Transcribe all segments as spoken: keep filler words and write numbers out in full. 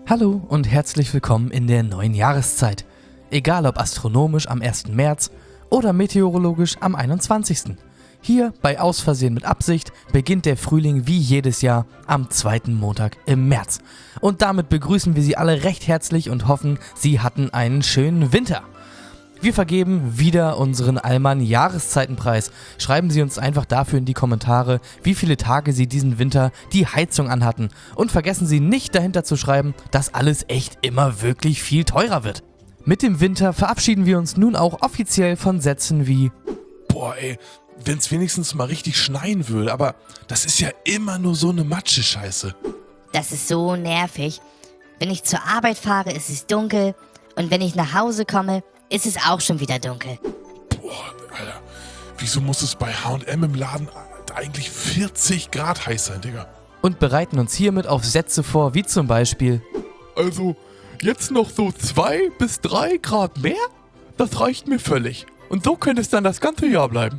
Hallo und herzlich willkommen in der neuen Jahreszeit. Egal ob astronomisch am ersten März oder meteorologisch am einundzwanzigsten Hier bei Aus Versehen mit Absicht beginnt der Frühling wie jedes Jahr am zweiten Montag im März. Und damit begrüßen wir Sie alle recht herzlich und hoffen, Sie hatten einen schönen Winter. Wir vergeben wieder unseren Allmann-Jahreszeitenpreis. Schreiben Sie uns einfach dafür in die Kommentare, wie viele Tage Sie diesen Winter die Heizung anhatten. Und vergessen Sie nicht dahinter zu schreiben, dass alles echt immer wirklich viel teurer wird. Mit dem Winter verabschieden wir uns nun auch offiziell von Sätzen wie: Boah ey, wenn's wenigstens mal richtig schneien würde, aber das ist ja immer nur so eine Matsche-Scheiße. Das ist so nervig. Wenn ich zur Arbeit fahre, ist es dunkel. Und wenn ich nach Hause komme, ist es auch schon wieder dunkel. Boah, Alter, wieso muss es bei H und M im Laden eigentlich vierzig Grad heiß sein, Digga? Und bereiten uns hiermit auf Sätze vor, wie zum Beispiel: Also, jetzt noch so zwei bis drei Grad mehr? Das reicht mir völlig. Und so könnte es dann das ganze Jahr bleiben.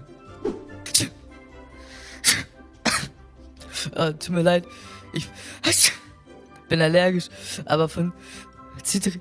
Oh, tut mir leid, ich bin allergisch, aber von Zitrinen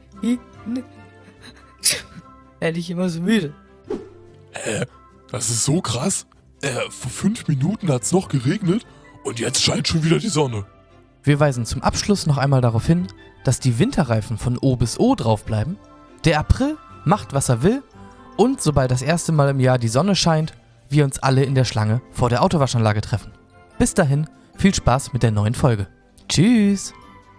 werde ich immer so müde. Hä? Das ist so krass. Äh, vor fünf Minuten hat's noch geregnet und jetzt scheint schon wieder die Sonne. Wir weisen zum Abschluss noch einmal darauf hin, dass die Winterreifen von O bis O draufbleiben, der April macht, was er will, und sobald das erste Mal im Jahr die Sonne scheint, wir uns alle in der Schlange vor der Autowaschanlage treffen. Bis dahin, viel Spaß mit der neuen Folge. Tschüss!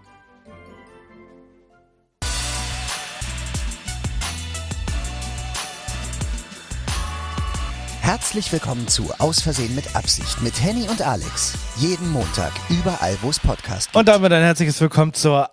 Herzlich willkommen zu Aus Versehen mit Absicht mit Henny und Alex. Jeden Montag, überall wo es Podcast gibt. Und damit ein herzliches Willkommen zur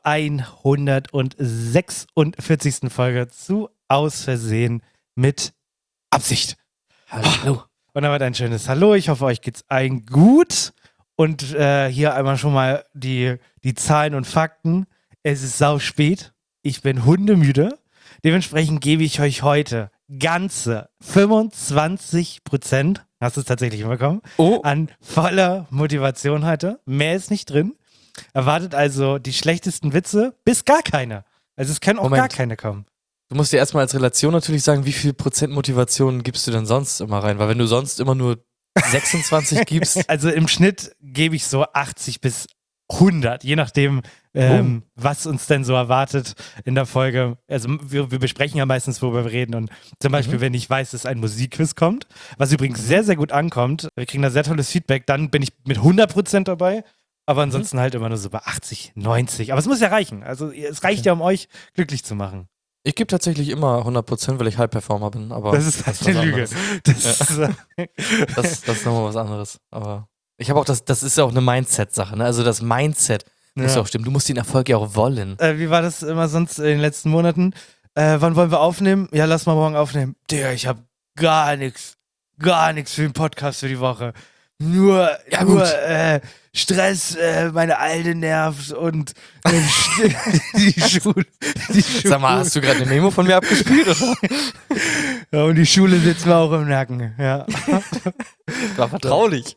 hundertsechsundvierzigsten Folge zu Aus Versehen mit Absicht. Hallo. Und damit ein schönes Hallo. Ich hoffe, euch geht's allen gut. Und äh, hier einmal schon mal die, die Zahlen und Fakten. Es ist sau spät. Ich bin hundemüde. Dementsprechend gebe ich euch heute ganze fünfundzwanzig Prozent, hast du es tatsächlich hinbekommen, Oh. an voller Motivation heute. Mehr ist nicht drin. Erwartet also die schlechtesten Witze bis gar keine. Also es können auch Moment. gar keine kommen. Du musst dir erstmal als Relation natürlich sagen, wie viel Prozent Motivation gibst du denn sonst immer rein? Weil wenn du sonst immer nur sechsundzwanzig gibst. Also im Schnitt gebe ich so achtzig bis hundert, je nachdem, ähm, oh. was uns denn so erwartet in der Folge. Also wir, wir besprechen ja meistens, worüber wir reden. Und zum Beispiel, mhm. wenn ich weiß, dass ein Musikquiz kommt, was übrigens sehr, sehr gut ankommt, wir kriegen da sehr tolles Feedback, dann bin ich mit hundert Prozent dabei. Aber ansonsten mhm. halt immer nur so bei achtzig, neunzig. Aber es muss ja reichen. Also es reicht ja, um euch glücklich zu machen. Ich gebe tatsächlich immer hundert Prozent, weil ich Halbperformer bin. Aber das ist halt eine Lüge. Das, ja. das, das ist nochmal was anderes. Aber ich habe auch das, das ist ja auch eine Mindset-Sache, ne? Also das Mindset muss ja auch stimmen. Du musst den Erfolg ja auch wollen. Äh, wie war das immer sonst in den letzten Monaten? Äh, wann wollen wir aufnehmen? Ja, lass mal morgen aufnehmen. Digga, ich habe gar nichts, gar nichts für den Podcast für die Woche. Nur, ja, nur äh, Stress, äh, meine Alte nervt und äh, die, Schule, die Schule. Sag mal, hast du gerade eine Memo von mir abgespielt, oder? Ja, und die Schule sitzt mir auch im Nacken, ja. War vertraulich.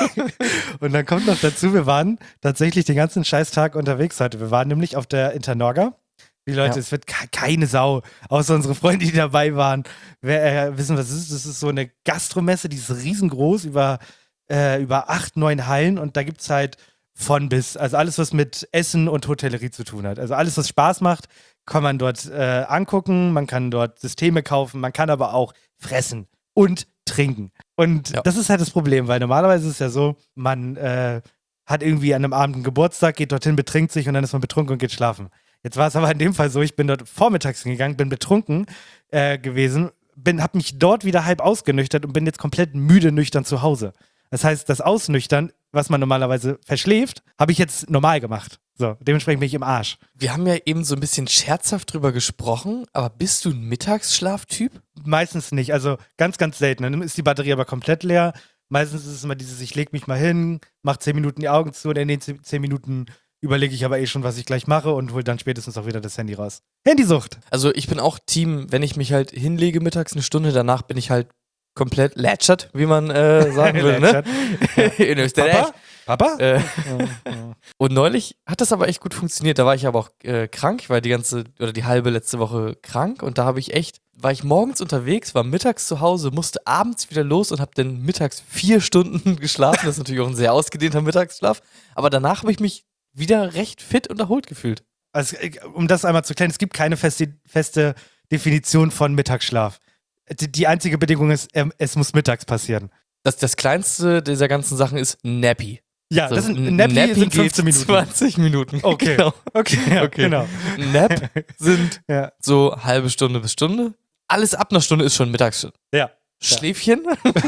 Und dann kommt noch dazu, wir waren tatsächlich den ganzen Scheißtag unterwegs heute. Wir waren nämlich auf der Internorga. Die Leute, ja. Es wird keine Sau, außer unsere Freunde, die dabei waren, wer, äh, wissen, was es ist. Das ist so eine Gastromesse, die ist riesengroß, über Äh, über acht, neun Hallen, und da gibt es halt von bis, also alles, was mit Essen und Hotellerie zu tun hat. Also alles, was Spaß macht, kann man dort äh, angucken, man kann dort Systeme kaufen, man kann aber auch fressen und trinken. Und ja. das ist halt das Problem, weil normalerweise ist es ja so, man äh, hat irgendwie an einem Abend einen Geburtstag, geht dorthin, betrinkt sich und dann ist man betrunken und geht schlafen. Jetzt war es aber in dem Fall so, ich bin dort vormittags hingegangen, bin betrunken äh, gewesen, bin, hab mich dort wieder halb ausgenüchtert und bin jetzt komplett müde nüchtern zu Hause. Das heißt, das Ausnüchtern, was man normalerweise verschläft, habe ich jetzt normal gemacht. So, dementsprechend bin ich im Arsch. Wir haben ja eben so ein bisschen scherzhaft drüber gesprochen, aber bist du ein Mittagsschlaftyp? Meistens nicht, also ganz, ganz selten. Dann ist die Batterie aber komplett leer. Meistens ist es immer dieses, ich lege mich mal hin, mache zehn Minuten die Augen zu und in den zehn Minuten überlege ich aber eh schon, was ich gleich mache und hole dann spätestens auch wieder das Handy raus. Handysucht! Also ich bin auch Team, wenn ich mich halt hinlege mittags eine Stunde, danach bin ich halt komplett lätschert, wie man äh, sagen würde, ne? In Österreich. Papa? Papa? Äh, und neulich hat das aber echt gut funktioniert. Da war ich aber auch äh, krank. Ich war die ganze oder die halbe letzte Woche krank und da habe ich echt, war ich morgens unterwegs, war mittags zu Hause, musste abends wieder los und habe dann mittags vier Stunden geschlafen. Das ist natürlich auch ein sehr ausgedehnter Mittagsschlaf. Aber danach habe ich mich wieder recht fit und erholt gefühlt. Also, um das einmal zu klären, es gibt keine feste, feste Definition von Mittagsschlaf. Die, die einzige Bedingung ist, es muss mittags passieren. Das, das kleinste dieser ganzen Sachen ist Nappy. Ja, So, das sind, ein Nappy, Nappy sind fünfzehn geht Minuten. zwanzig Minuten. Okay. Genau. Okay, ja, Okay. genau. Nap sind Ja. so halbe Stunde bis Stunde. Alles ab einer Stunde ist schon Mittagsstunde. Ja. Schläfchen.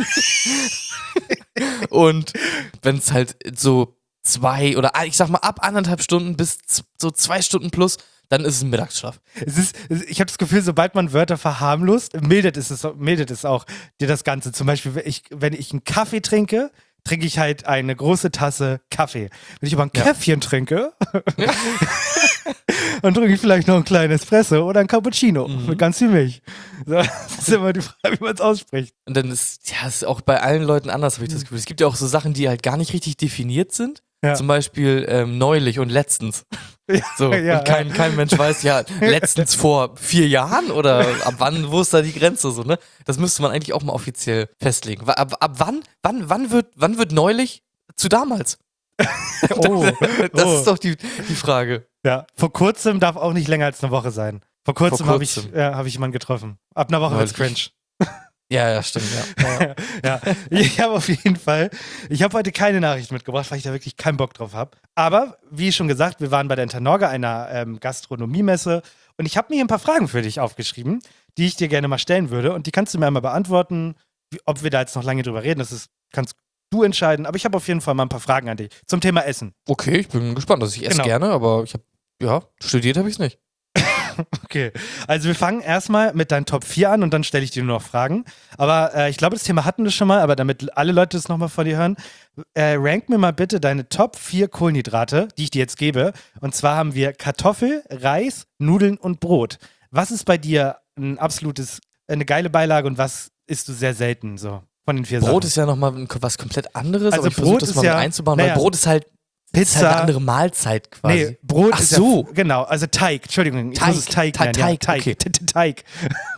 Und wenn es halt so zwei oder ich sag mal ab anderthalb Stunden bis z- so zwei Stunden plus, dann ist es ein Mittagsschlaf. Es ist, ich habe das Gefühl, sobald man Wörter verharmlost, mildet es, es, mildet es auch dir das Ganze. Zum Beispiel, wenn ich, wenn ich einen Kaffee trinke, trinke ich halt eine große Tasse Kaffee. Wenn ich aber ein Ja. Käffchen trinke, dann trinke ich vielleicht noch ein kleines Espresso oder ein Cappuccino Mhm. mit ganz viel Milch. So, das ist immer die Frage, wie man es ausspricht. Und dann ist, ja, ist auch bei allen Leuten anders, habe ich das Gefühl. Es gibt ja auch so Sachen, die halt gar nicht richtig definiert sind. Ja. Zum Beispiel ähm, neulich und letztens. So, ja, und kein, kein Mensch weiß, ja, letztens vor vier Jahren oder ab wann, wo ist da die Grenze so, ne? Das müsste man eigentlich auch mal offiziell festlegen. Wa- Ab, ab wann, wann, wann wird, wann wird neulich zu damals? Oh, Das oh. ist doch die, die Frage. Ja, vor kurzem darf auch nicht länger als eine Woche sein. Vor kurzem, Vor habe ich, kurzem. ja, hab ich jemanden getroffen. Ab einer Woche wird's cringe. Neulich. Ja, ja, stimmt, ja. Ja, ich habe auf jeden Fall, ich habe heute keine Nachricht mitgebracht, weil ich da wirklich keinen Bock drauf habe. Aber, wie schon gesagt, wir waren bei der Internorga, einer ähm, Gastronomiemesse, und ich habe mir hier ein paar Fragen für dich aufgeschrieben, die ich dir gerne mal stellen würde, und die kannst du mir einmal beantworten, wie, ob wir da jetzt noch lange drüber reden, das ist, kannst du entscheiden, aber ich habe auf jeden Fall mal ein paar Fragen an dich zum Thema Essen. Okay, ich bin gespannt. Also ich esse Genau. gerne, aber ich habe, ja, studiert habe ich es nicht. Okay, also wir fangen erstmal mit deinen Top vier an und dann stelle ich dir nur noch Fragen. Aber äh, ich glaube, das Thema hatten wir schon mal, aber damit alle Leute das nochmal von dir hören, äh, rank mir mal bitte deine Top vier Kohlenhydrate, die ich dir jetzt gebe. Und zwar haben wir Kartoffel, Reis, Nudeln und Brot. Was ist bei dir ein absolutes, eine geile Beilage und was isst du sehr selten so von den vier Brot Sachen? ist ja nochmal was komplett anderes, Also aber ich versuche Brot das ist mal ja- mit einzubauen, naja, weil Brot ist halt, ist halt Pizza. eine andere Mahlzeit quasi. Nee, Brot Ach ist so. ja, genau, also Teig, Entschuldigung, ich Teig, muss es Teig Te- nennen, ja, Teig, Teig, okay. T- T- Teig.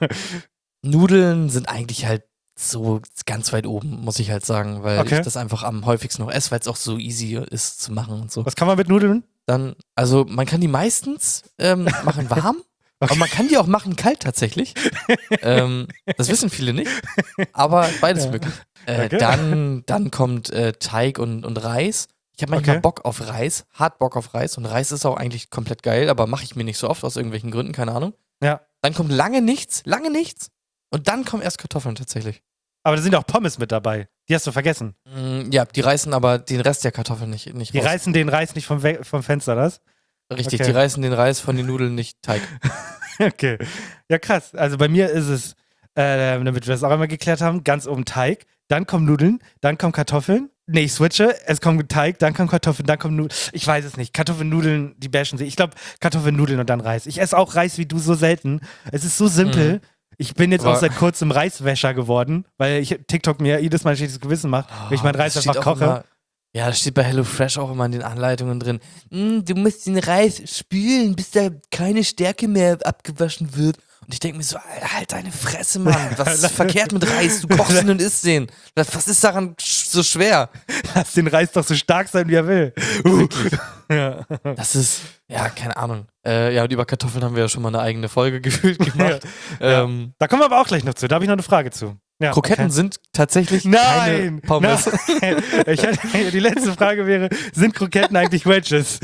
Nudeln sind eigentlich halt so ganz weit oben, muss ich halt sagen, weil Okay. ich das einfach am häufigsten noch esse, weil es auch so easy ist zu machen und so. Was kann man mit Nudeln? Dann, also man kann die meistens ähm, machen warm, aber man kann die auch machen kalt tatsächlich. ähm, das wissen viele nicht, aber beides Ja. möglich. Äh, Okay. dann, dann kommt äh, Teig und, und Reis. Ich habe manchmal Okay. Bock auf Reis, hart Bock auf Reis und Reis ist auch eigentlich komplett geil, aber mache ich mir nicht so oft aus irgendwelchen Gründen, keine Ahnung. Ja. Dann kommt lange nichts, lange nichts und dann kommen erst Kartoffeln tatsächlich. Aber da sind auch Pommes mit dabei. Die hast du vergessen. Mm, ja, die reißen aber den Rest der Kartoffeln nicht, nicht Die raus. reißen den Reis nicht vom, We vom Fenster, das? Richtig, Okay. die reißen den Reis von den Nudeln, nicht Teig. Okay. Ja, krass. Also bei mir ist es, äh, damit wir das auch einmal geklärt haben, ganz oben Teig, dann kommen Nudeln, dann kommen Kartoffeln. Nee, ich switche. Es kommt Teig, dann kommen Kartoffeln, dann kommen Nudeln. Ich weiß es nicht. Kartoffeln, Nudeln, die bashen sich. Ich glaube, Kartoffeln, Nudeln und dann Reis. Ich esse auch Reis wie du so selten. Es ist so simpel. Mhm. Ich bin jetzt Aber- auch seit kurzem Reiswäscher geworden, weil ich TikTok mir jedes Mal ein schlechtes Gewissen macht, wenn ich meinen Reis Das einfach steht auch koche. Immer, ja, das steht bei HelloFresh auch immer in den Anleitungen drin. "Mm, du musst den Reis spülen, bis da keine Stärke mehr abgewaschen wird. Und ich denke mir so, Alter, halt deine Fresse, Mann. Was ist verkehrt mit Reis? Du kochst ihn und isst den. Was was ist daran sch- so schwer? Lass den Reis doch so stark sein, wie er will. Ja. Das ist, ja, keine Ahnung. Äh, ja, und über Kartoffeln haben wir ja schon mal eine eigene Folge gefühlt gemacht. Ja. Ähm, Da kommen wir aber auch gleich noch zu. Da habe ich noch eine Frage zu. Ja, Kroketten okay. sind tatsächlich Nein! keine Pommes. Nein. Ich hatte, die letzte Frage wäre, sind Kroketten eigentlich Wedges?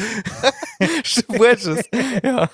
Wedges. Ja.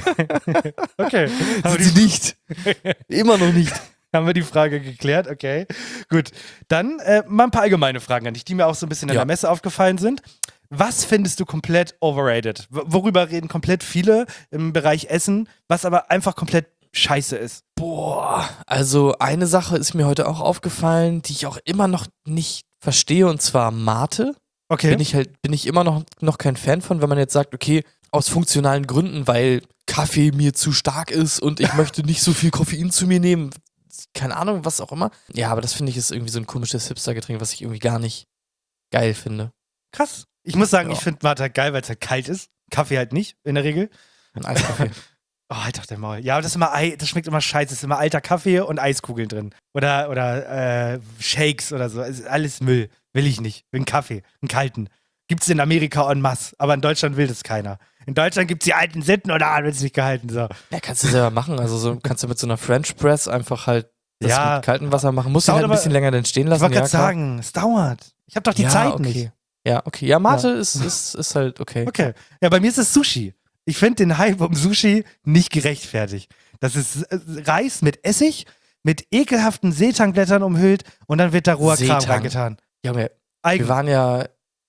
Okay. Haben wir, Sind die, sie nicht. Immer noch nicht. haben wir die Frage geklärt? Okay. Gut. Dann äh, mal ein paar allgemeine Fragen an dich, die mir auch so ein bisschen in Ja. der Messe aufgefallen sind. Was findest du komplett overrated? W- Worüber reden komplett viele im Bereich Essen, was aber einfach komplett scheiße ist? Boah, also eine Sache ist mir heute auch aufgefallen, die ich auch immer noch nicht verstehe, und zwar Mate. Okay. Bin ich halt, bin ich immer noch, noch kein Fan von, wenn man jetzt sagt, okay, aus funktionalen Gründen, weil Kaffee mir zu stark ist und ich möchte nicht so viel Koffein zu mir nehmen. keine Ahnung, was auch immer. Ja, aber das finde ich ist irgendwie so ein komisches Hipster-Getränk, was ich irgendwie gar nicht geil finde. Krass. Ich muss sagen, Ja. ich finde Mate halt geil, weil es halt kalt ist. Kaffee halt nicht, in der Regel. Ein Eiskaffee. Oh, halt doch der Maul. Ja, aber das ist immer Ei, das schmeckt immer scheiße. Es ist immer alter Kaffee und Eiskugeln drin. Oder, oder äh, Shakes oder so. Es ist alles Müll. Will ich nicht. Will einen Kaffee, einen kalten. Gibt's in Amerika en masse, aber in Deutschland will das keiner. In Deutschland gibt's die alten Sitten und da wird's nicht gehalten. So. Ja, kannst du selber machen. Also so kannst du mit so einer French Press einfach halt das Ja. mit kaltem Wasser machen. Musst du Dauert halt ein aber- bisschen länger dann stehen Ich lassen. wollte Ja, gerade klar. sagen, es dauert. Ich habe doch die ja, Zeit okay. nicht. Ja, okay. Ja, Mate Ja. Ist, ist, ist halt okay. Okay. Ja, bei mir ist es Sushi. Ich finde den Hype um Sushi nicht gerechtfertigt. Das ist äh, Reis mit Essig, mit ekelhaften Seetangblättern umhüllt und dann wird da roher Kram Seetang. reingetan. Ja, aber wir Eigen. waren ja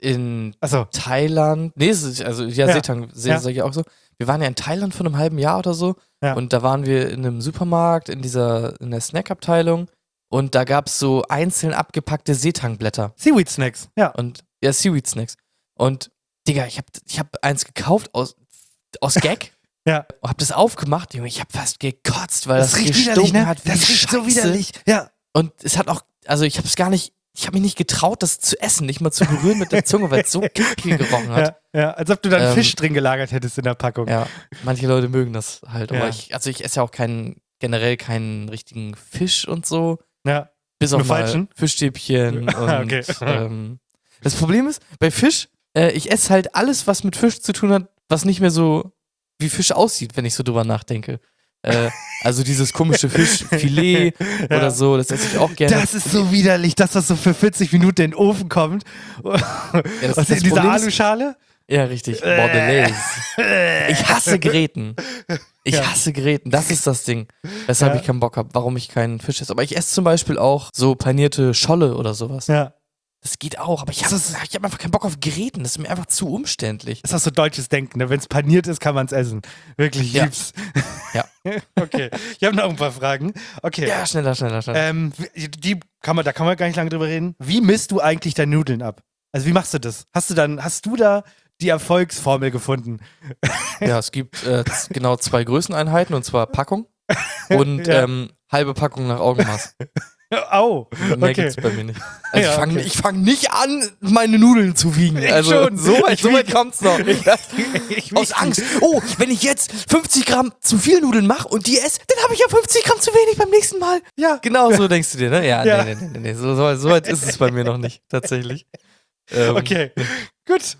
in Achso. Thailand. Nee, es ist, also ja, Ja. Seetang, Se Ja. sag ich auch so. Wir waren ja in Thailand vor einem halben Jahr oder so. Ja. Und da waren wir in einem Supermarkt, in dieser, in der Snackabteilung. Und da gab es so einzeln abgepackte Seetangblätter. Seaweed Snacks. Ja. Und ja, Seaweed Snacks. Und Digga, ich hab, ich hab eins gekauft aus, aus Gag. Ja. Und hab das aufgemacht, Junge. Ich hab fast gekotzt, weil das, Das riecht gestunken widerlich, ne? hat. Wie Das riecht so Scheiße. widerlich. Ja. Und es hat auch, also ich hab's gar nicht, ich hab mich nicht getraut, das zu essen, nicht mal zu berühren mit der Zunge, weil es so kacke gerochen hat. Ja, ja, als ob du dann Ähm, Fisch drin gelagert hättest in der Packung. Ja, manche Leute mögen das halt. Aber Ja. ich, also ich esse ja auch keinen, generell keinen richtigen Fisch und so. Ja. Bis Nur auf mal falschen? Fischstäbchen und Okay. ähm, das Problem ist, bei Fisch, äh, ich esse halt alles, was mit Fisch zu tun hat, was nicht mehr so wie Fisch aussieht, wenn ich so drüber nachdenke. Äh, also dieses komische Fischfilet Ja. oder so, das esse ich auch gerne. Das ist so widerlich, dass das so für vierzig Minuten in den Ofen kommt. das- Was das in dieser Problem ist- Aluschale? Ja, richtig. Bordelaise. Ich hasse Gräten. Ich Ja. hasse Gräten. Das ist das Ding, weshalb Ja. ich keinen Bock habe, warum ich keinen Fisch esse. Aber ich esse zum Beispiel auch so panierte Scholle oder sowas. Ja. Das geht auch, aber ich habe Das ist- ich hab einfach keinen Bock auf Gräten. Das ist mir einfach zu umständlich. Das ist auch so deutsches Denken, ne? Wenn es paniert ist, kann man es essen. Wirklich, ich Ja. lieb's. Ja. Okay, ich habe noch ein paar Fragen. Okay. Ja, schneller, schneller, schneller. Ähm, die kann man, da kann man gar nicht lange drüber reden. Wie misst du eigentlich deine Nudeln ab? Also wie machst du das? Hast du dann, hast du da die Erfolgsformel gefunden? Ja, es gibt äh, z- genau zwei Größeneinheiten, und zwar Packung und Ja. ähm, halbe Packung nach Augenmaß. Au, Mehr okay. gibt's bei mir nicht. Also Ja, ich fange okay. ich fang nicht an, meine Nudeln zu wiegen. Ich Also schon. so weit, Ich so weit wiege- kommt's noch. Ich Aus Angst. Oh, wenn ich jetzt fünfzig Gramm zu viel Nudeln mache und die esse, dann habe ich ja fünfzig Gramm zu wenig beim nächsten Mal. Ja. Genau so denkst du dir, ne? Ja, Ja. nee, nee, nee, nee. So, so, so weit ist es bei mir noch nicht, tatsächlich. Ähm, Okay, gut.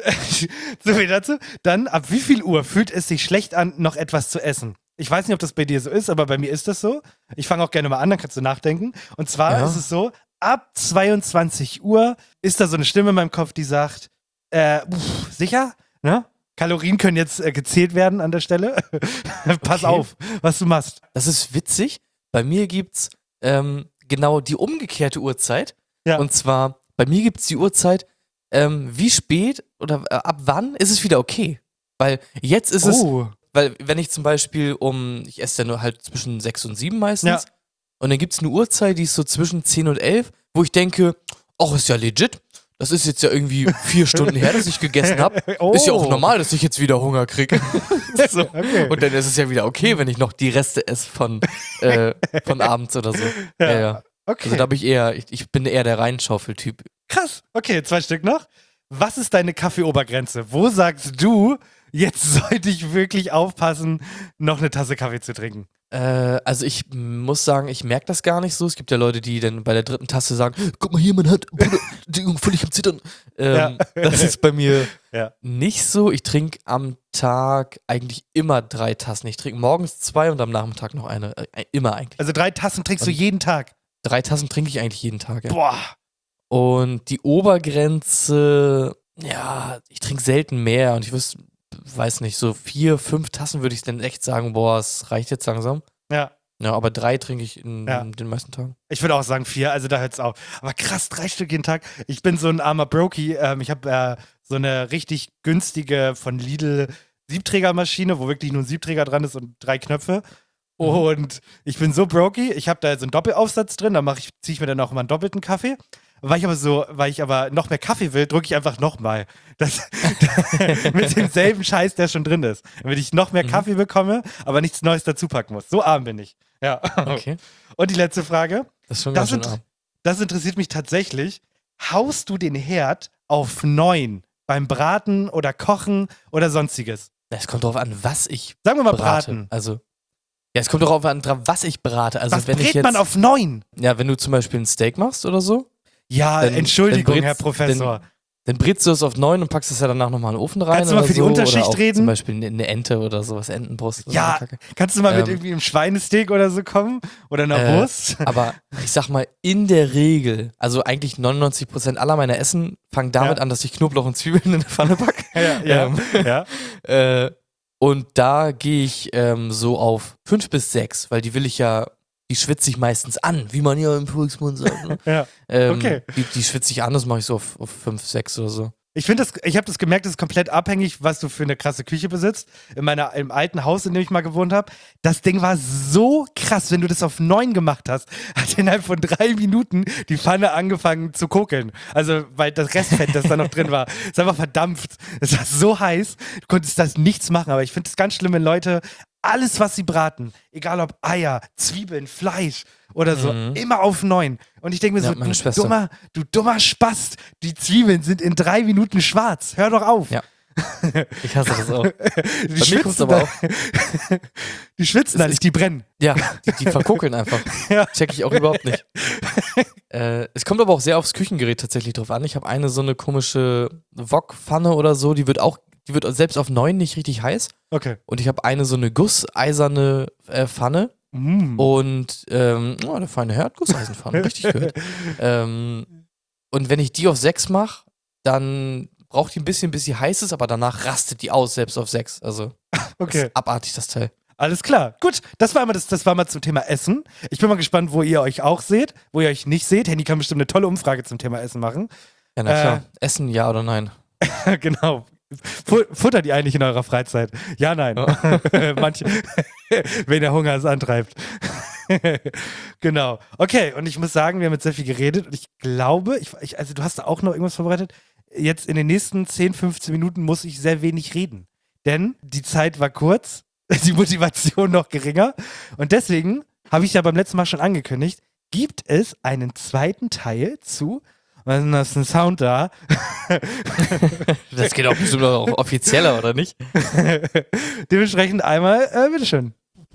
So viel dazu. Dann, ab wie viel Uhr fühlt es sich schlecht an, noch etwas zu essen? Ich weiß nicht, ob das bei dir so ist, aber bei mir ist das so. Ich fange auch gerne mal an, dann kannst du nachdenken. Und zwar Ja. ist es so, ab zweiundzwanzig Uhr ist da so eine Stimme in meinem Kopf, die sagt, äh, pff, sicher? Ne? Kalorien können jetzt äh, gezählt werden an der Stelle. Pass Okay. auf, was du machst. Das ist witzig. Bei mir gibt's ähm, genau die umgekehrte Uhrzeit. Ja. Und zwar, bei mir gibt's die Uhrzeit, ähm, wie spät oder äh, ab wann ist es wieder okay? Weil jetzt ist es, Oh. weil wenn ich zum Beispiel um, ich esse ja nur halt zwischen sechs und sieben meistens, Ja. und dann gibt's eine Uhrzeit, die ist so zwischen zehn und elf, wo ich denke, ach, ist ja legit. Das ist jetzt ja irgendwie vier Stunden her, dass ich gegessen habe. Oh. Ist ja auch normal, dass ich jetzt wieder Hunger kriege. so. Okay. Und dann ist es ja wieder okay, wenn ich noch die Reste esse von, äh, von abends oder so. Ja, Ja. ja. Okay. Also da bin ich eher, ich, ich bin eher der Reinschaufeltyp. Krass. Okay, zwei Stück noch. Was ist deine Kaffeeobergrenze? Wo sagst du, jetzt sollte ich wirklich aufpassen, noch eine Tasse Kaffee zu trinken? Äh, also ich muss sagen, ich merke das gar nicht so. Es gibt ja Leute, die dann bei der dritten Tasse sagen, guck mal hier, man hat völlig am Zittern. Ähm, Ja. Das ist bei mir Ja. nicht so. Ich trinke am Tag eigentlich immer drei Tassen. Ich trinke morgens zwei und am Nachmittag noch eine. Äh, immer eigentlich. Also drei Tassen trinkst du Und- jeden Tag. Drei Tassen trinke ich eigentlich jeden Tag. Ja. Boah. Und die Obergrenze, ja, ich trinke selten mehr und ich wüs- weiß nicht, so vier, fünf Tassen würde ich dann echt sagen, boah, es reicht jetzt langsam. Ja. Ja, aber drei trinke ich in Ja. den meisten Tagen. Ich würde auch sagen vier, also da hört's auf. Aber krass, drei Stück jeden Tag. Ich bin so ein armer Brokey. Ähm, ich habe äh, so eine richtig günstige von Lidl Siebträgermaschine, wo wirklich nur ein Siebträger dran ist und drei Knöpfe. Und ich bin so brokey, ich habe da jetzt einen Doppelaufsatz drin, da mach ich, ziehe ich mir dann auch immer einen doppelten Kaffee. weil ich aber so, weil ich aber noch mehr Kaffee will, drücke ich einfach nochmal. Das, mit demselben Scheiß, der schon drin ist. Damit ich noch mehr Mhm. Kaffee bekomme, aber nichts Neues dazu packen muss. So arm bin ich. Ja. Okay. Und die letzte Frage. Das ist schon Das, ganz schön int arm. das interessiert mich tatsächlich. Haust du den Herd auf neun beim Braten oder Kochen oder sonstiges? Es kommt darauf an, was ich Sagen wir mal brate. braten. Also, ja, es kommt darauf an, dra- was ich brate. Also, Was wenn ich brät jetzt, man auf neun? ja, wenn du zum Beispiel ein Steak machst oder so, Ja, Dann- Entschuldigung, dann brätst- Herr Professor. dann brätst du es auf neun und packst es ja danach nochmal in den Ofen rein. Kannst du mal oder für die so, Unterschicht oder auch reden? Zum Beispiel eine- eine Ente oder sowas, Entenbrust. Oder Ja, so Kacke. kannst du mal mit Ähm, irgendwie einem Schweinesteak oder so kommen? Oder einer Äh, Wurst? Aber ich sag mal, in der Regel, also eigentlich neunundneunzig Prozent aller meiner Essen fangen damit Ja. an, dass ich Knoblauch und Zwiebeln in eine Pfanne packe. Ja, ja, ähm, ja. Äh, und da gehe ich ähm, so auf fünf bis sechs, weil die will ich ja, die schwitze ich meistens an, wie man ja im Volksmund sagt. Ne? ja. ähm, Okay. Die, die schwitze ich an, das mache ich so auf, auf fünf, sechs oder so. Ich finde das, ich habe das gemerkt, das ist komplett abhängig, was du für eine krasse Küche besitzt. In meiner, im alten Haus, in dem ich mal gewohnt habe, das Ding war so krass, wenn du das auf neun gemacht hast, hat innerhalb von drei Minuten die Pfanne angefangen zu kokeln. Also, weil das Restfett, das da noch drin war, ist einfach verdampft. Es war so heiß, du konntest das nichts machen. Aber ich finde es ganz schlimm, wenn Leute alles, was sie braten, egal ob Eier, Zwiebeln, Fleisch oder so, Mhm. immer auf neun. Und ich denke mir Ja, so, meine du Schwester. dummer, du dummer Spast, die Zwiebeln sind in drei Minuten schwarz. Hör doch auf. Ja. Ich hasse das auch. Die Bei mir schwitzen kommt's aber da- auch. Die schwitzen da nicht, die brennen. Ja, die, die verkuckeln einfach. Ja. Check ich auch überhaupt nicht. äh, es kommt aber auch sehr aufs Küchengerät tatsächlich drauf an. Ich habe eine so eine komische Wok-Pfanne oder so, die wird auch, die wird selbst auf neun nicht richtig heiß. Okay. Und ich habe eine so eine gusseiserne äh, Pfanne. Mm. Und, ähm, oh, eine feine Herd, Gusseisenpfanne, richtig gehört. Ähm, und wenn ich die auf sechs mache, dann braucht die ein bisschen, bis sie heiß ist, aber danach rastet die aus, selbst auf sechs. Also, das Okay, ist abartig, das Teil. alles klar. Gut, das war mal das, das war mal zum Thema Essen. Ich bin mal gespannt, wo ihr euch auch seht, wo ihr euch nicht seht. Henny kann bestimmt eine tolle Umfrage zum Thema Essen machen. Ja, na klar. Essen, ja oder nein? Genau. Fu- Futtert ihr eigentlich in eurer Freizeit? Ja, nein. Manche, wenn der Hunger es antreibt. Genau. Okay, und ich muss sagen, wir haben jetzt sehr viel geredet und ich glaube, ich, ich, also du hast da auch noch irgendwas vorbereitet. Jetzt in den nächsten zehn, fünfzehn Minuten muss ich sehr wenig reden. Denn die Zeit war kurz, die Motivation noch geringer. Und deswegen habe ich ja beim letzten Mal schon angekündigt, gibt es einen zweiten Teil zu, was ist denn das, ein Sound da? Das geht auch bestimmt auch offizieller, oder nicht? Dementsprechend einmal, äh, bitteschön.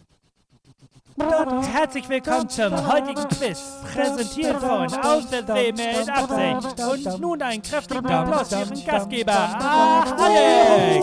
Und herzlich willkommen zum heutigen Quiz, präsentiert von Aus der See mit Absicht. Und nun ein kräftigen Applaus für Ihren Gastgeber, Alex!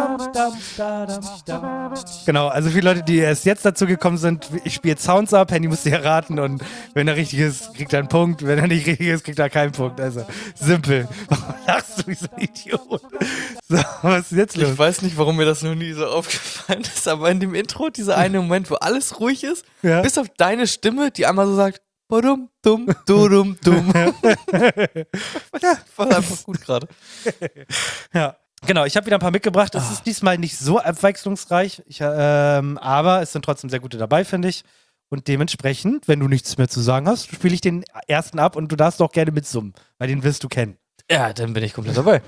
Genau, also viele Leute, die erst jetzt dazu gekommen sind, ich spiele Sounds ab, Handy muss dir erraten und wenn er richtig ist, kriegt er einen Punkt, wenn er nicht richtig ist, kriegt er keinen Punkt. Also, simpel. Warum lachst du wie so ein Idiot? So, was ist jetzt los? Ich weiß nicht, warum mir das noch nie so aufgefallen ist, aber in dem Intro, dieser eine Moment, wo alles ruhig ist, Ja. bis auf deine Stimme, die einmal so sagt, badum, dumm, dudum, dumm. Ja, war einfach gut gerade. Ja. Genau, ich habe wieder ein paar mitgebracht. Das Ah. ist diesmal nicht so abwechslungsreich, ich, ähm, aber es sind trotzdem sehr gute dabei, finde ich. Und dementsprechend, wenn du nichts mehr zu sagen hast, spiele ich den ersten ab und du darfst auch gerne mitsummen, weil den wirst du kennen. Ja, dann bin ich komplett dabei.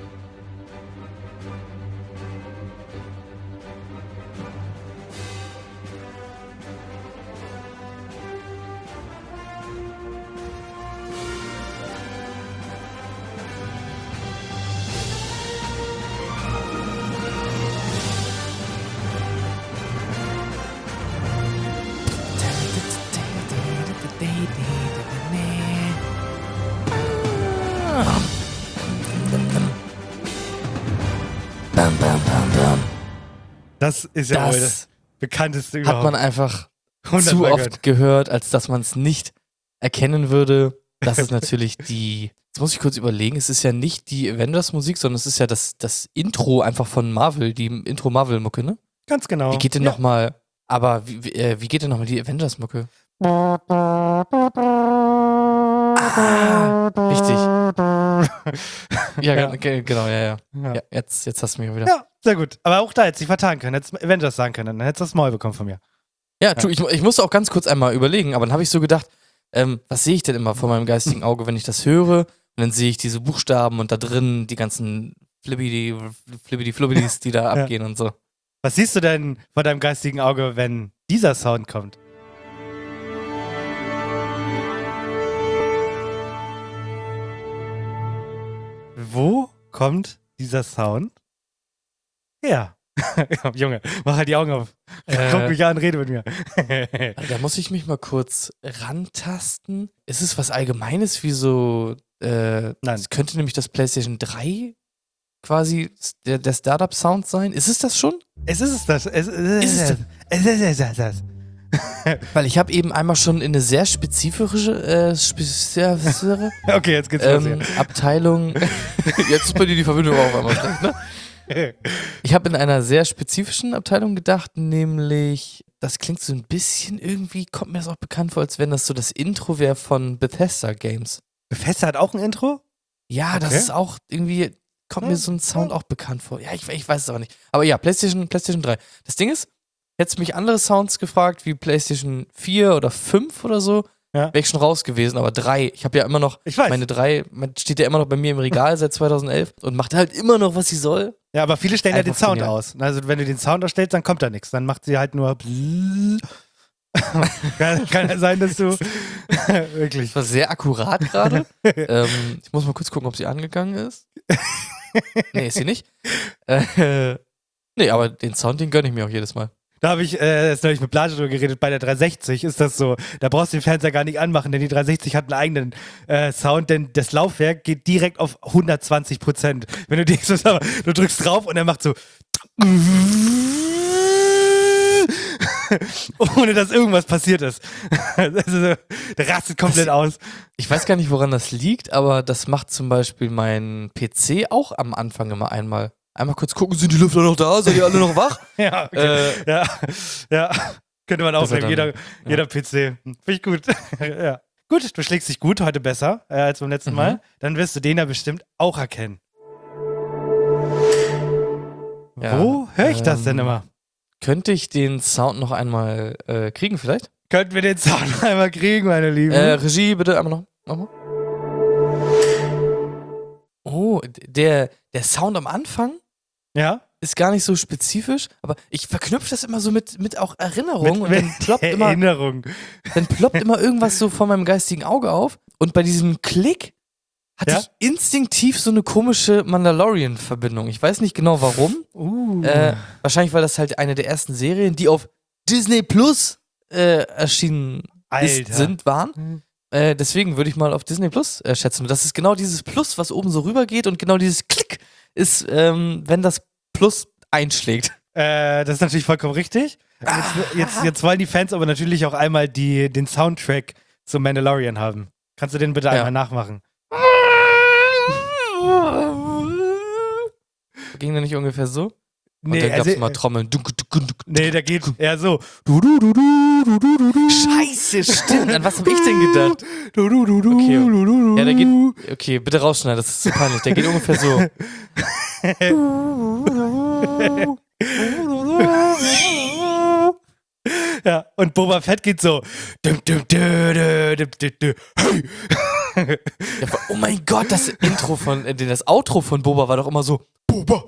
Bam, bam, bam, bam. Das ist ja wohl das Das bekannteste hat überhaupt. man einfach hundertmal zu oft gehört. gehört, als dass man es nicht erkennen würde. Das ist natürlich die. Jetzt muss ich kurz überlegen, es ist ja nicht die Avengers-Musik, sondern es ist ja das, das Intro einfach von Marvel, die Intro-Marvel-Mucke, ne? Ganz genau. Wie geht denn ja. nochmal. Aber wie, wie, äh, wie geht denn nochmal die Avengers-Mucke? Ah, richtig. Ja, Ja. ge- ge- genau, ja, ja. Ja. ja jetzt, jetzt hast du mich auch wieder. Ja, sehr gut. Aber auch da hättest du dich vertan können. Hättest Avengers sagen können. Dann hättest du das Maul bekommen von mir. Ja, tu, ich, ich musste auch ganz kurz einmal überlegen, aber dann habe ich so gedacht, ähm, was sehe ich denn immer vor meinem geistigen Auge, wenn ich das höre? Und dann sehe ich diese Buchstaben und da drin die ganzen Flippidi, Flippidi, Flippidis, die da Ja. abgehen und so. Was siehst du denn vor deinem geistigen Auge, wenn dieser Sound kommt? Wo kommt dieser Sound her? Junge, mach halt die Augen auf. Äh. Guck mich an, rede mit mir. Da muss ich mich mal kurz rantasten. Ist es was Allgemeines wie so, äh, Nein. es könnte nämlich das PlayStation drei quasi der, der Startup-Sound sein. Ist es das schon? Es ist es das. Es, es, Ist es es, es, es, es, es, es. Weil ich habe eben einmal schon in eine sehr spezifische äh, spezifische, Okay, jetzt geht's los ähm, Abteilung. Jetzt ist bei dir die Verbindung auch einmal schlecht, ne? hier. Ich habe in einer sehr spezifischen Abteilung gedacht, nämlich, das klingt so ein bisschen irgendwie, kommt mir das auch bekannt vor, als wenn das so das Intro wäre von Bethesda Games. Bethesda hat auch ein Intro? Ja, das Okay. ist auch irgendwie, kommt mir so ein Sound auch bekannt vor. Ja, ich, ich weiß es aber nicht. Aber ja, PlayStation, PlayStation drei. Das Ding ist, hättest du mich andere Sounds gefragt, wie PlayStation vier oder fünf oder so, Ja. wäre ich schon raus gewesen, aber drei, ich habe ja immer noch, Ich weiß. meine drei, man steht ja immer noch bei mir im Regal seit zweitausendelf und macht halt immer noch, was sie soll. Ja, aber viele stellen ja den Einfach Sound genial. aus. Also wenn du den Sound ausstellst, dann kommt da nichts. Dann macht sie halt nur kann, kann ja sein, dass du wirklich. Das war sehr akkurat gerade. ähm, ich muss mal kurz gucken, ob sie angegangen ist. Nee, ist sie nicht. Äh, nee, aber den Sound, den gönne ich mir auch jedes Mal. Da habe ich äh, jetzt neulich mit Blage drüber geredet, bei der dreihundertsechzig ist das so. Da brauchst du den Fernseher gar nicht anmachen, denn die dreihundertsechzig hat einen eigenen äh, Sound, denn das Laufwerk geht direkt auf hundertzwanzig Prozent. Wenn du denkst, du drückst drauf und er macht so ohne dass irgendwas passiert ist. Also, der rastet komplett Das- aus. Ich weiß gar nicht, woran das liegt, aber das macht zum Beispiel mein P C auch am Anfang immer einmal. Einmal kurz gucken, sind die Lüfter noch da? Seid ihr alle noch wach? Ja, okay. Äh, ja, ja. Könnte man Dass er aufnehmen, dann- jeder, jeder P C. Finde ich gut. ja. Gut, du schlägst dich gut, heute besser äh, als beim letzten Mhm. Mal. Dann wirst du den ja bestimmt auch erkennen. Ja, Wo höre ich das denn ähm, immer? Könnte ich den Sound noch einmal äh, kriegen vielleicht? Könnten wir den Sound einmal kriegen, meine Lieben? Äh, Regie, bitte einmal noch. Nochmal. Oh, d- der, der Sound am Anfang ja? ist gar nicht so spezifisch, aber ich verknüpfe das immer so mit, mit auch Erinnerung und mit dann ploppt, immer, Erinnerung. dann ploppt immer irgendwas so vor meinem geistigen Auge auf und bei diesem Klick hatte Ja? ich instinktiv so eine komische Mandalorian-Verbindung. Ich weiß nicht genau warum. Uh. Äh, wahrscheinlich, weil das halt eine der ersten Serien, die auf Disney Plus äh, erschienen ist, Alter. sind, waren. Hm. Äh, deswegen würde ich mal auf Disney Plus äh, schätzen. Und das ist genau dieses Plus, was oben so rüber geht und genau dieses Klick ist, ähm, wenn das Plus einschlägt. Äh, das ist natürlich vollkommen richtig. Jetzt, jetzt, jetzt wollen die Fans aber natürlich auch einmal die, den Soundtrack zum Mandalorian haben. Kannst du den bitte Ja. einmal nachmachen? Ging der nicht ungefähr so? Und Nee, dann gab's also, mal Trommeln. Dunk, dunk, dunk, dunk. nee, der geht eher so. Du, du, du, du, du, du, du, du. Scheiße, stimmt. An was habe ich denn gedacht? Du, du, du, du, Okay. du, du, du. Ja, der geht. Okay, bitte rausschneiden, das ist zu peinlich. Der geht ungefähr so. Ja, und Boba Fett geht so. Dum, dum, dum, dum, dum, dum, dum. Hey. Ja, oh mein Gott, das Intro von, äh, das Outro von Boba war doch immer so. Boba.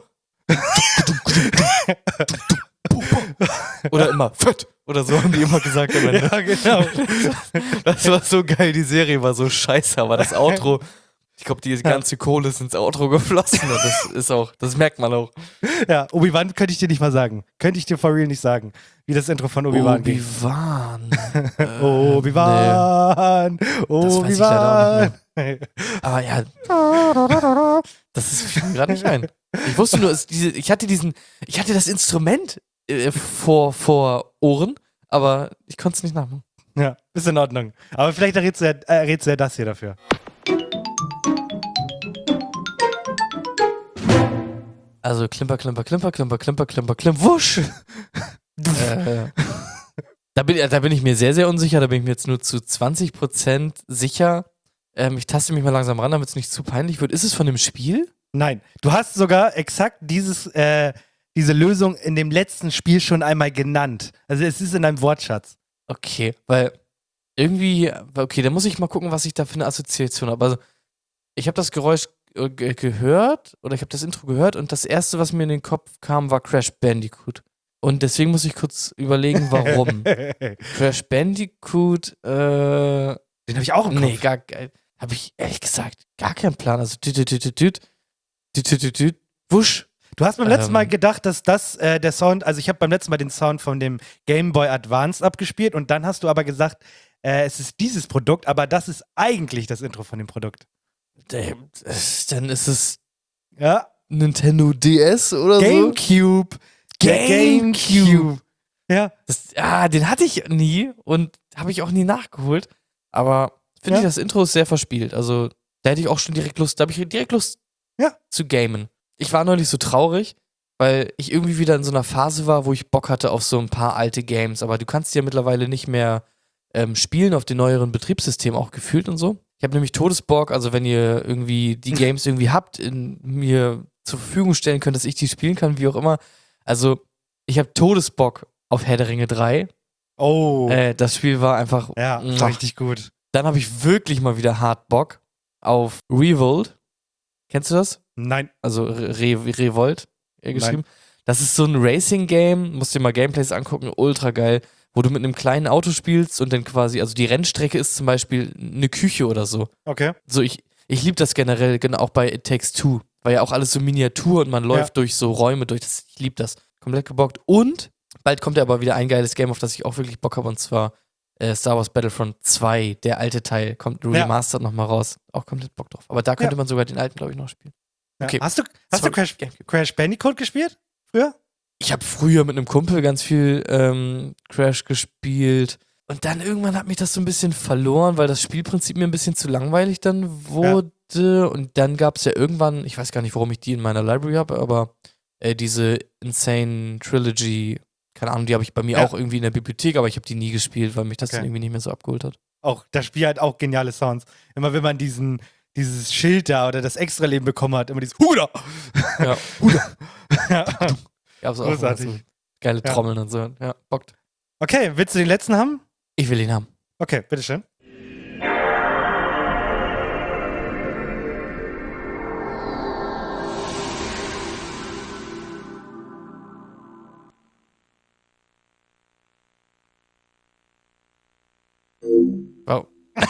Oder immer Fett. Oder so haben die immer gesagt am Ende. Ja, genau. Das war so geil, die Serie war so scheiße, aber das Outro, ich glaube, die ganze Kohle ist ins Outro geflossen. Und das ist auch, das merkt man auch. Ja, Obi-Wan könnte ich dir nicht mal sagen. Könnte ich dir for real nicht sagen, wie das Intro von Obi-Wan ging. Obi-Wan. Äh, Obi-Wan, Das weiß ich leider Obi-Wan. Aber ja, das ist fiel mir gerade nicht ein. Ich wusste nur, es, diese, ich hatte diesen, ich hatte das Instrument äh, vor, vor Ohren, aber ich konnte es nicht nachmachen. Ja, ist in Ordnung. Aber vielleicht errätst du ja, äh, errätst du ja das hier dafür. Also Klimper, Klimper, Klimper, Klimper, Klimper, Klimper, Klimper, wusch. äh, da, bin, da bin ich mir sehr, sehr unsicher. Da bin ich mir jetzt nur zu zwanzig Prozent sicher. Ähm, ich taste mich mal langsam ran, damit es nicht zu peinlich wird. Ist es von dem Spiel? Nein, du hast sogar exakt dieses, äh, diese Lösung in dem letzten Spiel schon einmal genannt. Also es ist in deinem Wortschatz. Okay, weil irgendwie, okay, da muss ich mal gucken, was ich da für eine Assoziation habe. Also, ich habe das Geräusch äh, ge- gehört oder ich habe das Intro gehört und das erste, was mir in den Kopf kam, war Crash Bandicoot. Und deswegen muss ich kurz überlegen, warum. Crash Bandicoot, äh, Den habe ich auch im Kopf. nee, gar, habe ich ehrlich gesagt gar keinen Plan. Also, düt, düt, düt, düt, düt, düt, düt, düt, wusch. Du hast beim letzten Ähm. Mal gedacht, dass das äh, der Sound, also ich habe beim letzten Mal den Sound von dem Game Boy Advance abgespielt und dann hast du aber gesagt, äh, es ist dieses Produkt, aber das ist eigentlich das Intro von dem Produkt. Damn, dann ist es Ja. Nintendo D S oder so. GameCube. Der GameCube. Ja. Das, ah, den hatte ich nie und habe ich auch nie nachgeholt. Aber finde Ja. ich, das Intro ist sehr verspielt. Also, da hätte ich auch schon direkt Lust, da habe ich direkt Lust Ja. zu gamen. Ich war neulich so traurig, weil ich irgendwie wieder in so einer Phase war, wo ich Bock hatte auf so ein paar alte Games. Aber du kannst die ja mittlerweile nicht mehr ähm, spielen auf den neueren Betriebssystemen auch gefühlt und so. Ich habe nämlich Todesbock, also wenn ihr irgendwie die Games irgendwie habt, in mir zur Verfügung stellen könnt, dass ich die spielen kann, wie auch immer. Also, ich habe Todesbock auf Herr der Ringe drei. Oh. Äh, das Spiel war einfach. ja, Mwah. richtig gut. Dann habe ich wirklich mal wieder hart Bock auf Revolt. Kennst du das? Nein. Also Re Re Revolt äh, geschrieben. Das ist so ein Racing-Game, musst dir mal Gameplays angucken, ultra geil, wo du mit einem kleinen Auto spielst und dann quasi, also die Rennstrecke ist zum Beispiel eine Küche oder so. Okay. So, ich, ich liebe das generell, genau, auch bei It Takes Two. War ja auch alles so Miniatur und man läuft durch so Räume durch. Das, ich liebe das. Komplett gebockt. Und bald kommt ja aber wieder ein geiles Game, auf das ich auch wirklich Bock habe, und zwar äh, Star Wars Battlefront zwei, der alte Teil, kommt remastered nochmal raus. Auch komplett Bock drauf. Aber da könnte Ja. man sogar den alten, glaube ich, noch spielen. Ja. Okay. Hast du, hast du Sorry. Crash, Gamecube. Crash Bandicoot gespielt? Früher? Ich habe früher mit einem Kumpel ganz viel ähm, Crash gespielt. Und dann irgendwann hat mich das so ein bisschen verloren, weil das Spielprinzip mir ein bisschen zu langweilig dann wurde. Und dann gab es ja irgendwann, ich weiß gar nicht, warum ich die in meiner Library habe, aber äh, diese Insane Trilogy, keine Ahnung, die habe ich bei mir Ja. auch irgendwie in der Bibliothek, aber ich habe die nie gespielt, weil mich das Okay. dann irgendwie nicht mehr so abgeholt hat. Auch, das Spiel hat auch geniale Sounds. Immer wenn man diesen, dieses Schild da oder das Extraleben bekommen hat, immer dieses Huda! Ja, Ja. gab's auch Großartig. immer so geile Ja. Trommeln und so. Ja, bockt. Okay, willst du den letzten haben? Ich will ihn haben. Okay, bitteschön. Wow.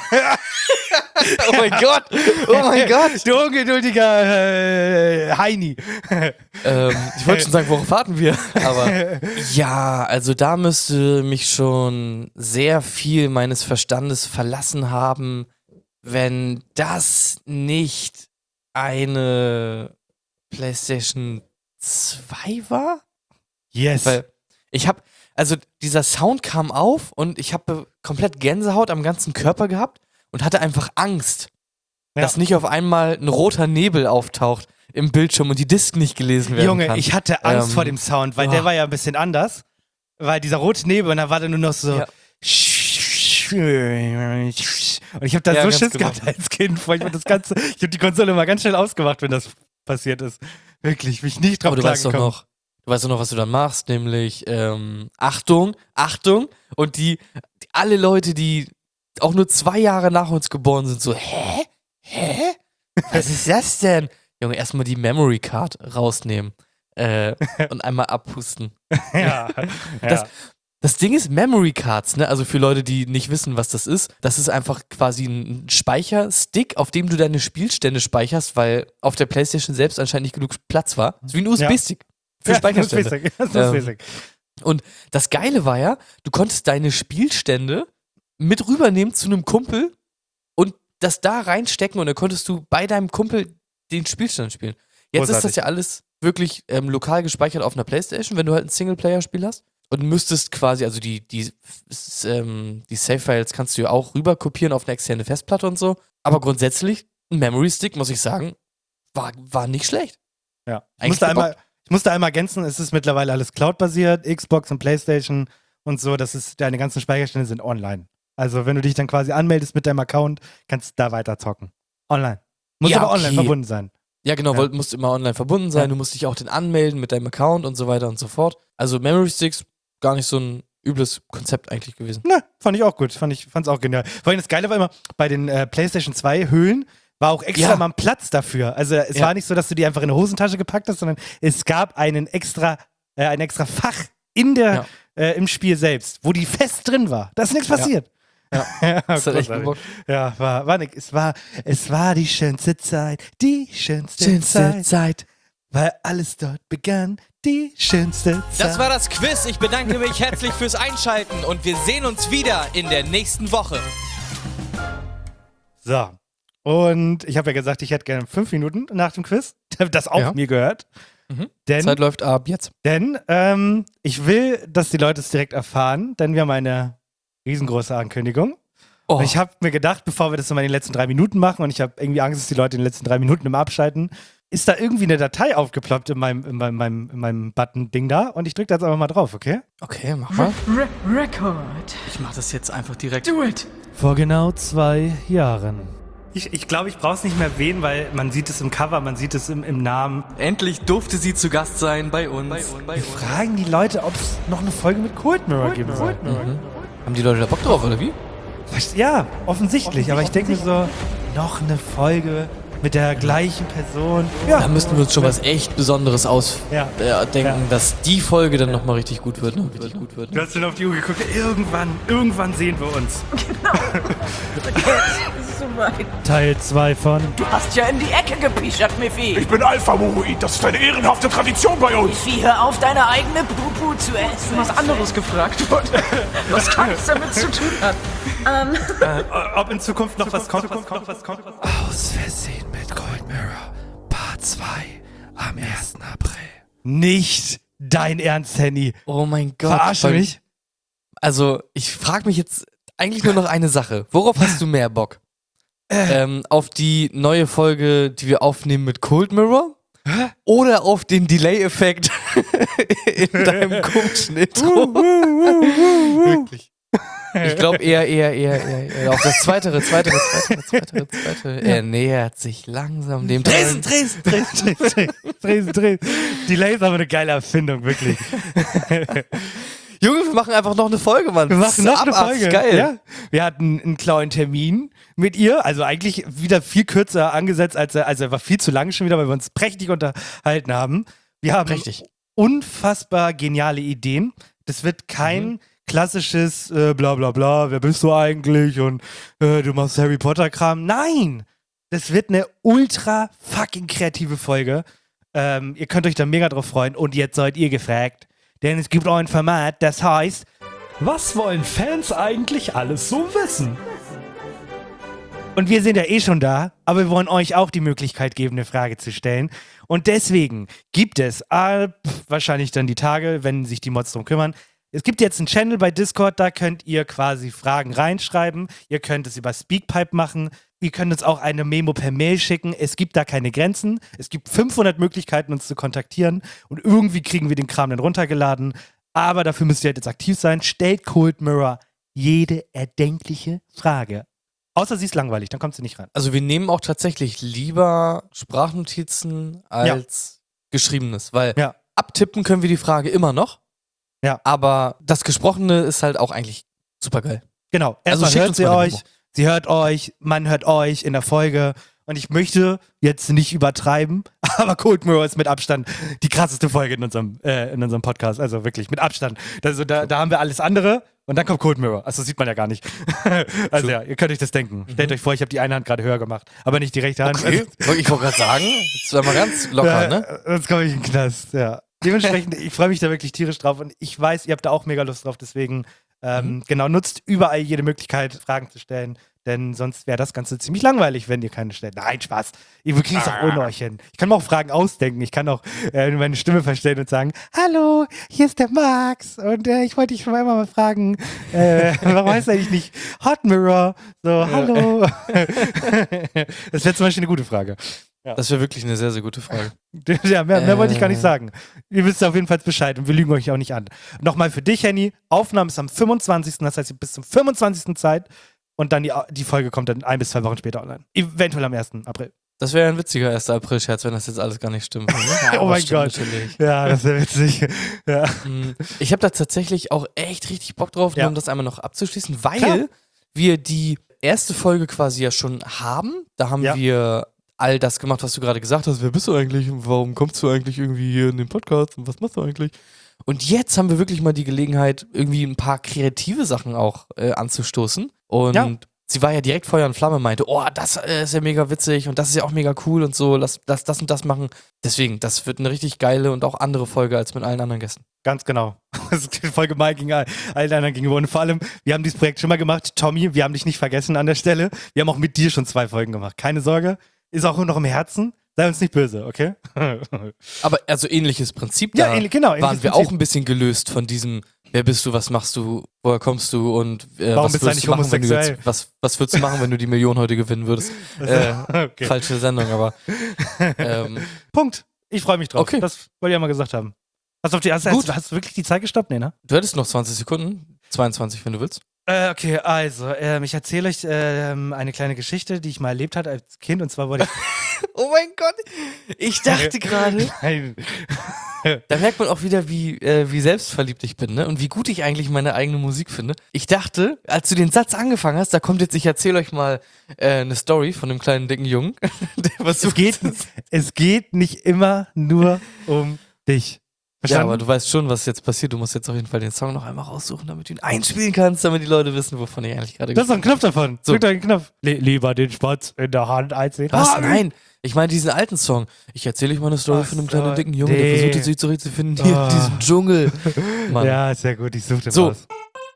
Oh mein Gott! Oh mein Gott! Du ungeduldiger äh, Heini. ähm, ich wollte schon sagen, worauf warten wir? Aber ja, also da müsste mich schon sehr viel meines Verstandes verlassen haben, wenn das nicht eine PlayStation zwei war? Yes. Weil ich habe, also dieser Sound kam auf und ich habe komplett Gänsehaut am ganzen Körper gehabt und hatte einfach Angst, Ja. dass nicht auf einmal ein roter Nebel auftaucht im Bildschirm und die Disk nicht gelesen werden Junge, kann. ich hatte Angst Ähm, vor dem Sound, weil der boah. war ja ein bisschen anders. Weil dieser rote Nebel und dann war der nur noch so. Ja. Und ich habe da Ja, so ganz Schiss genau. gehabt als Kind. Vor. Ich hab das Ganze, ich habe die Konsole mal ganz schnell ausgemacht, wenn das passiert ist. Wirklich, mich nicht drauf Aber du weißt doch klargekommen. noch, du weißt doch noch, was du dann machst, nämlich ähm, Achtung, Achtung und die, die alle Leute, die auch nur zwei Jahre nach uns geboren sind, so, hä? Hä? Was ist das denn? Junge, erstmal die Memory Card rausnehmen äh, und einmal abpusten. Ja, Das- ja. Das Ding ist Memory Cards, ne? Also für Leute, die nicht wissen, was das ist, das ist einfach quasi ein Speicherstick, auf dem du deine Spielstände speicherst, weil auf der PlayStation selbst anscheinend nicht genug Platz war. Das ist wie ein U S B-Stick für Ja, Speicherstände. Das ist basic. Das ist Ähm, basic. Und das Geile war ja, du konntest deine Spielstände mit rübernehmen zu einem Kumpel und das da reinstecken und dann konntest du bei deinem Kumpel den Spielstand spielen. Jetzt ist das Großartig. ja alles wirklich ähm, lokal gespeichert auf einer PlayStation, wenn du halt ein Singleplayer-Spiel hast. Und müsstest quasi, also die, die, s- ähm, die Save-Files kannst du ja auch rüber kopieren auf eine externe Festplatte und so. Aber grundsätzlich, ein Memory-Stick, muss ich sagen, war, war nicht schlecht. Ja. Ich Eigentlich musste, gebockt. einmal, ich musste einmal ergänzen, es ist mittlerweile alles Cloud-basiert, Xbox und PlayStation und so, das ist, deine ganzen Speicherstände sind online. Also wenn du dich dann quasi anmeldest mit deinem Account, kannst du da weiter zocken. Online. Muss Ja, aber online okay. verbunden sein. Ja, genau, Ja. weil du musst immer online verbunden sein, Ja. du musst dich auch den anmelden mit deinem Account und so weiter und so fort. Also Memory Sticks, gar nicht so ein übles Konzept eigentlich gewesen. Na, fand ich auch gut. Fand ich, fand's auch genial. Vor allem das Geile war immer, bei den äh, PlayStation zwei Hüllen war auch extra Ja. mal ein Platz dafür. Also es Ja. war nicht so, dass du die einfach in eine Hosentasche gepackt hast, sondern es gab einen extra, äh, ein extra Fach in der, Ja. äh, im Spiel selbst, wo die fest drin war. Da ist nichts Ja. passiert. Ja. Ja, Das hat echt großartig. gebockt. Ja, war, war nicht, es war, es war die schönste Zeit, die schönste, Zeit, Zeit. weil alles dort begann, die schönste Zeit. Das war das Quiz. Ich bedanke mich herzlich fürs Einschalten und wir sehen uns wieder in der nächsten Woche. So. Und ich habe ja gesagt, ich hätte gerne fünf Minuten nach dem Quiz. Das auch Ja. mir gehört. Mhm. Denn, Zeit läuft ab jetzt. denn ähm, ich will, dass die Leute es direkt erfahren, denn wir haben eine riesengroße Ankündigung. Oh. Und ich habe mir gedacht, bevor wir das nochmal in den letzten drei Minuten machen und ich habe irgendwie Angst, dass die Leute in den letzten drei Minuten immer abschalten, ist da irgendwie eine Datei aufgeploppt in meinem, in meinem, meinem, in meinem Button-Ding da und ich drücke da jetzt einfach mal drauf, okay? Okay, mach mal. Re Record. Ich mach das jetzt einfach direkt. Do it. Vor genau zwei Jahren. Ich, ich glaube, ich brauche es nicht mehr erwähnen, weil man sieht es im Cover, man sieht es im, im Namen. Endlich durfte sie zu Gast sein bei uns. Bei uns. Bei Wir fragen die Leute, ob es noch eine Folge mit Cold Mirror geben soll. Mhm. Haben die Leute da Bock drauf, oder wie? Ja, offensichtlich, aber ich denke mir so, noch eine Folge mit der gleichen Person. Da müssten wir uns schon was echt Besonderes ausdenken, Ja. äh, denken, Ja. dass die Folge dann nochmal richtig gut wird. Ne? Richtig gut wird. Du hast schon auf die Uhr geguckt, irgendwann, irgendwann sehen wir uns. Das ist soweit. Teil zwei von Du hast ja in die Ecke gepischert, Miffy. Ich bin Alpha-Moruid, das ist eine ehrenhafte Tradition bei uns. Miffy, hör auf, deine eigene Pupu zu essen. Was anderes gefragt wurde. Was gar nichts damit zu tun hat. Ähm, Ob in Zukunft noch was kommt, was kommt, was kommt. Aus Versehen mit Cold Mirror, Part zwei am ersten April. Nicht dein Ernst, Henny. Oh mein Gott. Verarsche Weil- mich. Also, ich frage mich jetzt eigentlich nur noch eine Sache. Worauf hast du mehr Bock? Ähm, auf die neue Folge, die wir aufnehmen mit Cold Mirror? Oder auf den Delay-Effekt in deinem komischen Intro? Wirklich. Ich glaube eher, eher, eher, eher, eher auf das zweitere, zweitere, zweitere, zweitere, zweitere. Er nähert sich langsam dem Dresden, Dresden, Dresden, Dresden, Dresden, Dresden. Delay ist aber eine geile Erfindung, wirklich. Junge, wir machen einfach noch eine Folge, Mann. Wir Das machen ist noch eine abartig Folge. Geil. Ja. Wir hatten einen kleinen Termin mit ihr, also eigentlich wieder viel kürzer angesetzt, als er, also er war viel zu lang schon wieder, weil wir uns prächtig unterhalten haben. Wir haben Prächtig. unfassbar geniale Ideen. Das wird kein Mhm. klassisches äh, bla bla bla, wer bist du eigentlich und äh, du machst Harry Potter Kram. Nein! Das wird eine ultra fucking kreative Folge. Ähm, ihr könnt euch da mega drauf freuen und jetzt seid ihr gefragt, denn es gibt auch ein Format, das heißt Was wollen Fans eigentlich alles so wissen? und wir sind ja eh schon da, aber wir wollen euch auch die Möglichkeit geben, eine Frage zu stellen. Und deswegen gibt es, äh, pf, wahrscheinlich dann die Tage, wenn sich die Mods drum kümmern, es gibt jetzt einen Channel bei Discord, da könnt ihr quasi Fragen reinschreiben. Ihr könnt es über Speakpipe machen. Ihr könnt uns auch eine Memo per Mail schicken. Es gibt da keine Grenzen. Es gibt fünfhundert Möglichkeiten, uns zu kontaktieren. Und irgendwie kriegen wir den Kram dann runtergeladen. Aber dafür müsst ihr halt jetzt aktiv sein. Stellt Cold Mirror jede erdenkliche Frage. Außer sie ist langweilig, dann kommt sie nicht rein. Also wir nehmen auch tatsächlich lieber Sprachnotizen als Geschriebenes, weil Ja. abtippen können wir die Frage immer noch. Ja. Aber das Gesprochene ist halt auch eigentlich super geil. Genau. Also Erstmal schickt hört uns sie mal eine euch, Memo. sie hört euch, man hört euch in der Folge. Und ich möchte jetzt nicht übertreiben, aber Cold Mirror ist mit Abstand die krasseste Folge in unserem, äh, in unserem Podcast. Also wirklich mit Abstand. Also da, da haben wir alles andere und dann kommt Cold Mirror. Also das sieht man ja gar nicht. Also ja, ihr könnt euch das denken. Stellt euch vor, ich habe die eine Hand gerade höher gemacht, aber nicht die rechte Hand. Okay. Ich wollte gerade sagen, das war mal ganz locker, ne? Jetzt komme ich in den Knast, ja. Dementsprechend, ich freue mich da wirklich tierisch drauf und ich weiß, ihr habt da auch mega Lust drauf, deswegen ähm, Mhm. genau, nutzt überall jede Möglichkeit, Fragen zu stellen, denn sonst wäre das Ganze ziemlich langweilig, wenn ihr keine stellt. Nein, Spaß. Ihr kriegt es auch ohne euch hin. Ich kann mir auch Fragen ausdenken. Ich kann auch äh, meine Stimme verstellen und sagen, hallo, hier ist der Max und äh, ich wollte dich schon einmal mal fragen, äh, warum heißt er eigentlich nicht Hot Mirror? So, hallo. Das wäre zum Beispiel eine gute Frage. Das wäre wirklich eine sehr, sehr gute Frage. Ja, mehr, mehr wollte ich gar nicht Äh. sagen. Ihr wisst auf jeden Fall Bescheid und wir lügen euch auch nicht an. Nochmal für dich, Henny, Aufnahme ist am fünfundzwanzigsten Das heißt, ihr habt bis zum fünfundzwanzigsten Zeit und dann die, die Folge kommt dann ein bis zwei Wochen später online. Eventuell am ersten April. Das wäre ja ein witziger erster April-Scherz, wenn das jetzt alles gar nicht stimmt. Ne? Ja, Oh mein stimmt Gott. natürlich. Ja, das wäre witzig. Ja. Mm, Ich habe da tatsächlich auch echt richtig Bock drauf, nur Ja. um das einmal noch abzuschließen, weil Klar. wir die erste Folge quasi ja schon haben. Da haben Ja. wir all das gemacht, was du gerade gesagt hast. Wer bist du eigentlich und warum kommst du eigentlich irgendwie hier in den Podcast und was machst du eigentlich? Und jetzt haben wir wirklich mal die Gelegenheit, irgendwie ein paar kreative Sachen auch äh, anzustoßen. Und Ja. sie war ja direkt Feuer und Flamme, meinte, oh, das äh, ist ja mega witzig und das ist ja auch mega cool und so, lass, lass das und das machen. Deswegen, das wird eine richtig geile und auch andere Folge als mit allen anderen Gästen. Ganz genau. Das ist voll gemein gegen all- allen anderen gegenüber. Und vor allem, wir haben dieses Projekt schon mal gemacht. Tommy, wir haben dich nicht vergessen an der Stelle. Wir haben auch mit dir schon zwei Folgen gemacht. Keine Sorge. Ist auch noch im Herzen. Sei uns nicht böse, okay? Aber also ähnliches Prinzip, Ja, da ähnlich- genau, ähnliches waren wir Prinzip. auch ein bisschen gelöst von diesem, wer bist du, was machst du, woher kommst du und äh, Warum was bist du würdest eigentlich du machen, wenn du homosexuell? jetzt, was, was würdest du machen, wenn du die Million heute gewinnen würdest? Äh, Okay. Falsche Sendung, aber ähm, Punkt. Ich freue mich drauf. Okay. Das wollte ich ja mal gesagt haben. Hast du, auf die, hast, Gut. hast, hast du wirklich die Zeit gestoppt? Nee, ne? du hättest noch zwanzig Sekunden, zweiundzwanzig, wenn du willst. Äh, okay, also, ähm, ich erzähle euch ähm, eine kleine Geschichte, die ich mal erlebt hatte als Kind. Und zwar wurde ich. Oh mein Gott, ich dachte gerade, Nein. da merkt man auch wieder, wie, äh, wie selbstverliebt ich bin, ne? Und wie gut ich eigentlich meine eigene Musik finde. Ich dachte, als du den Satz angefangen hast, da kommt jetzt, ich erzähle euch mal äh, eine Story von einem kleinen dicken Jungen. Der Es versucht, geht, es geht nicht immer nur um dich. Ja, Verstanden? aber du weißt schon, was jetzt passiert. Du musst jetzt auf jeden Fall den Song noch einmal raussuchen, damit du ihn einspielen kannst, damit die Leute wissen, wovon ich eigentlich gerade das ist doch ein Knopf davon. So. Drück doch den Knopf. Le lieber den Spatz in der Hand als den Was? Hahn. Nein. Ich meine diesen alten Song. Ich erzähle euch mal eine Story Ach von einem so, kleinen dicken Jungen, der nee. versuchte sich zurechtzufinden hier Ah. in diesem Dschungel. Mann. Ja, sehr gut. Ich suche den So. raus.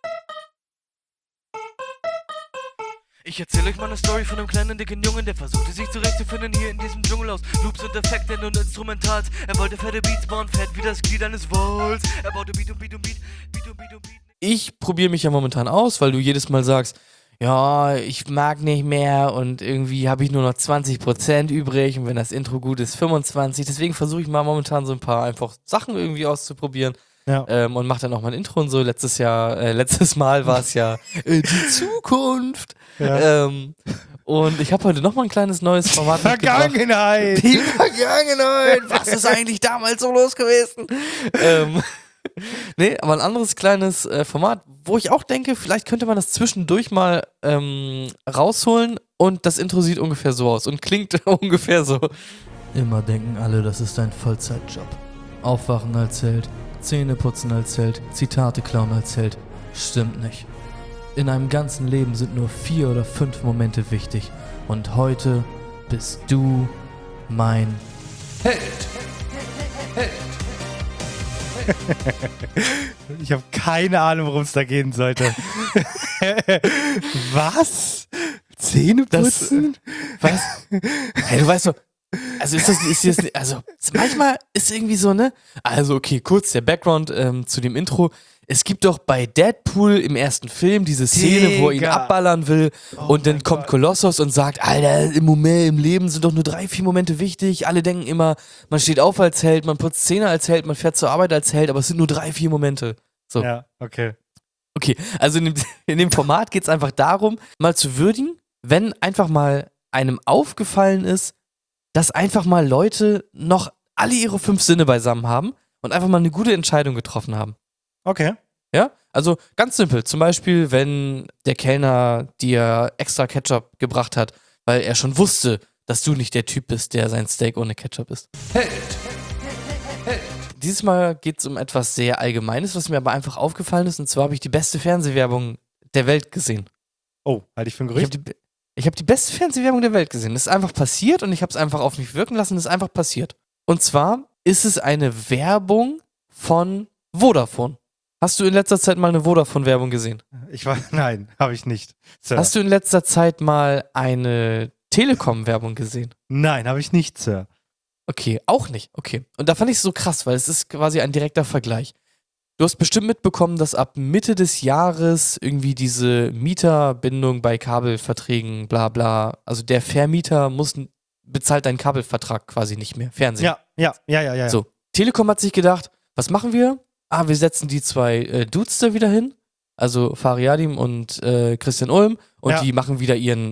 Ich erzähle euch mal eine Story von einem kleinen dicken Jungen, der versuchte sich zurechtzufinden hier in diesem Dschungel aus Loops und Effekten und Instrumentals. Er wollte fette Beats bauen, fett wie das Glied eines Walls. Er baute Beat und Beat und Beat, Beat und Beat und Beat. Ich probiere mich ja momentan aus, weil du jedes Mal sagst, ja, ich mag nicht mehr und irgendwie habe ich nur noch zwanzig Prozent übrig und wenn das Intro gut ist, fünfundzwanzig. Deswegen versuche ich mal momentan so ein paar einfach Sachen irgendwie auszuprobieren. Ja. Ähm, und mache dann auch mal ein Intro und so. Letztes Jahr, äh, letztes Mal war es ja äh, die Zukunft. Ja. Ähm, und ich habe heute noch mal ein kleines neues Format mitgebracht. Vergangenheit. Die Vergangenheit. Was ist eigentlich damals so los gewesen? ähm, nee, aber ein anderes kleines äh, Format, wo ich auch denke, vielleicht könnte man das zwischendurch mal ähm, rausholen und das Intro sieht ungefähr so aus und klingt ungefähr so. Immer denken alle, das ist ein Vollzeitjob. Aufwachen als Held, Zähne putzen als Held, Zitate klauen als Held. Stimmt nicht. In einem ganzen Leben sind nur vier oder fünf Momente wichtig. Und heute bist du mein Held. Ich habe keine Ahnung, worum es da gehen sollte. Was? Zähne Das- putzen? Was? Hey, du weißt doch, also ist das, ist das, also manchmal ist irgendwie so, ne? Also okay, kurz der Background ähm, zu dem Intro. Es gibt doch bei Deadpool im ersten Film diese Szene, wo er ihn Digga. abballern will Oh und dann mein kommt Gott. Kolossos und sagt, Alter, im Moment, im Leben sind doch nur drei, vier Momente wichtig. Alle denken immer, man steht auf als Held, man putzt Zähne als Held, man fährt zur Arbeit als Held, aber es sind nur drei, vier Momente. So. Ja, okay. Okay, also in dem, in dem Format geht es einfach darum, mal zu würdigen, wenn einfach mal einem aufgefallen ist, dass einfach mal Leute noch alle ihre fünf Sinne beisammen haben und einfach mal eine gute Entscheidung getroffen haben. Okay. Ja? Also ganz simpel. Zum Beispiel, wenn der Kellner dir extra Ketchup gebracht hat, weil er schon wusste, dass du nicht der Typ bist, der sein Steak ohne Ketchup isst. Dieses Mal geht es um etwas sehr Allgemeines, was mir aber einfach aufgefallen ist. Und zwar habe ich die beste Fernsehwerbung der Welt gesehen. Oh, halte ich für ein Ich habe Gerücht? die, ich hab die beste Fernsehwerbung der Welt gesehen. Das ist einfach passiert und ich habe es einfach auf mich wirken lassen. Das ist einfach passiert. Und zwar ist es eine Werbung von Vodafone. Hast du in letzter Zeit mal eine Vodafone-Werbung gesehen? Ich war, nein, habe ich nicht. Sir. Hast du in letzter Zeit mal eine Telekom-Werbung gesehen? Nein, habe ich nicht, Sir. Okay, auch nicht. Okay. Und da fand ich es so krass, weil es ist quasi ein direkter Vergleich. Du hast bestimmt mitbekommen, dass ab Mitte des Jahres irgendwie diese Mieterbindung bei Kabelverträgen, bla bla, also der Vermieter muss, bezahlt deinen Kabelvertrag quasi nicht mehr. Fernsehen. Ja, ja, ja, ja, ja. So, Telekom hat sich gedacht, was machen wir? Ah, wir setzen die zwei äh, Dudes da wieder hin, also Fariadim und äh, Christian Ulm, und Ja. die machen wieder ihren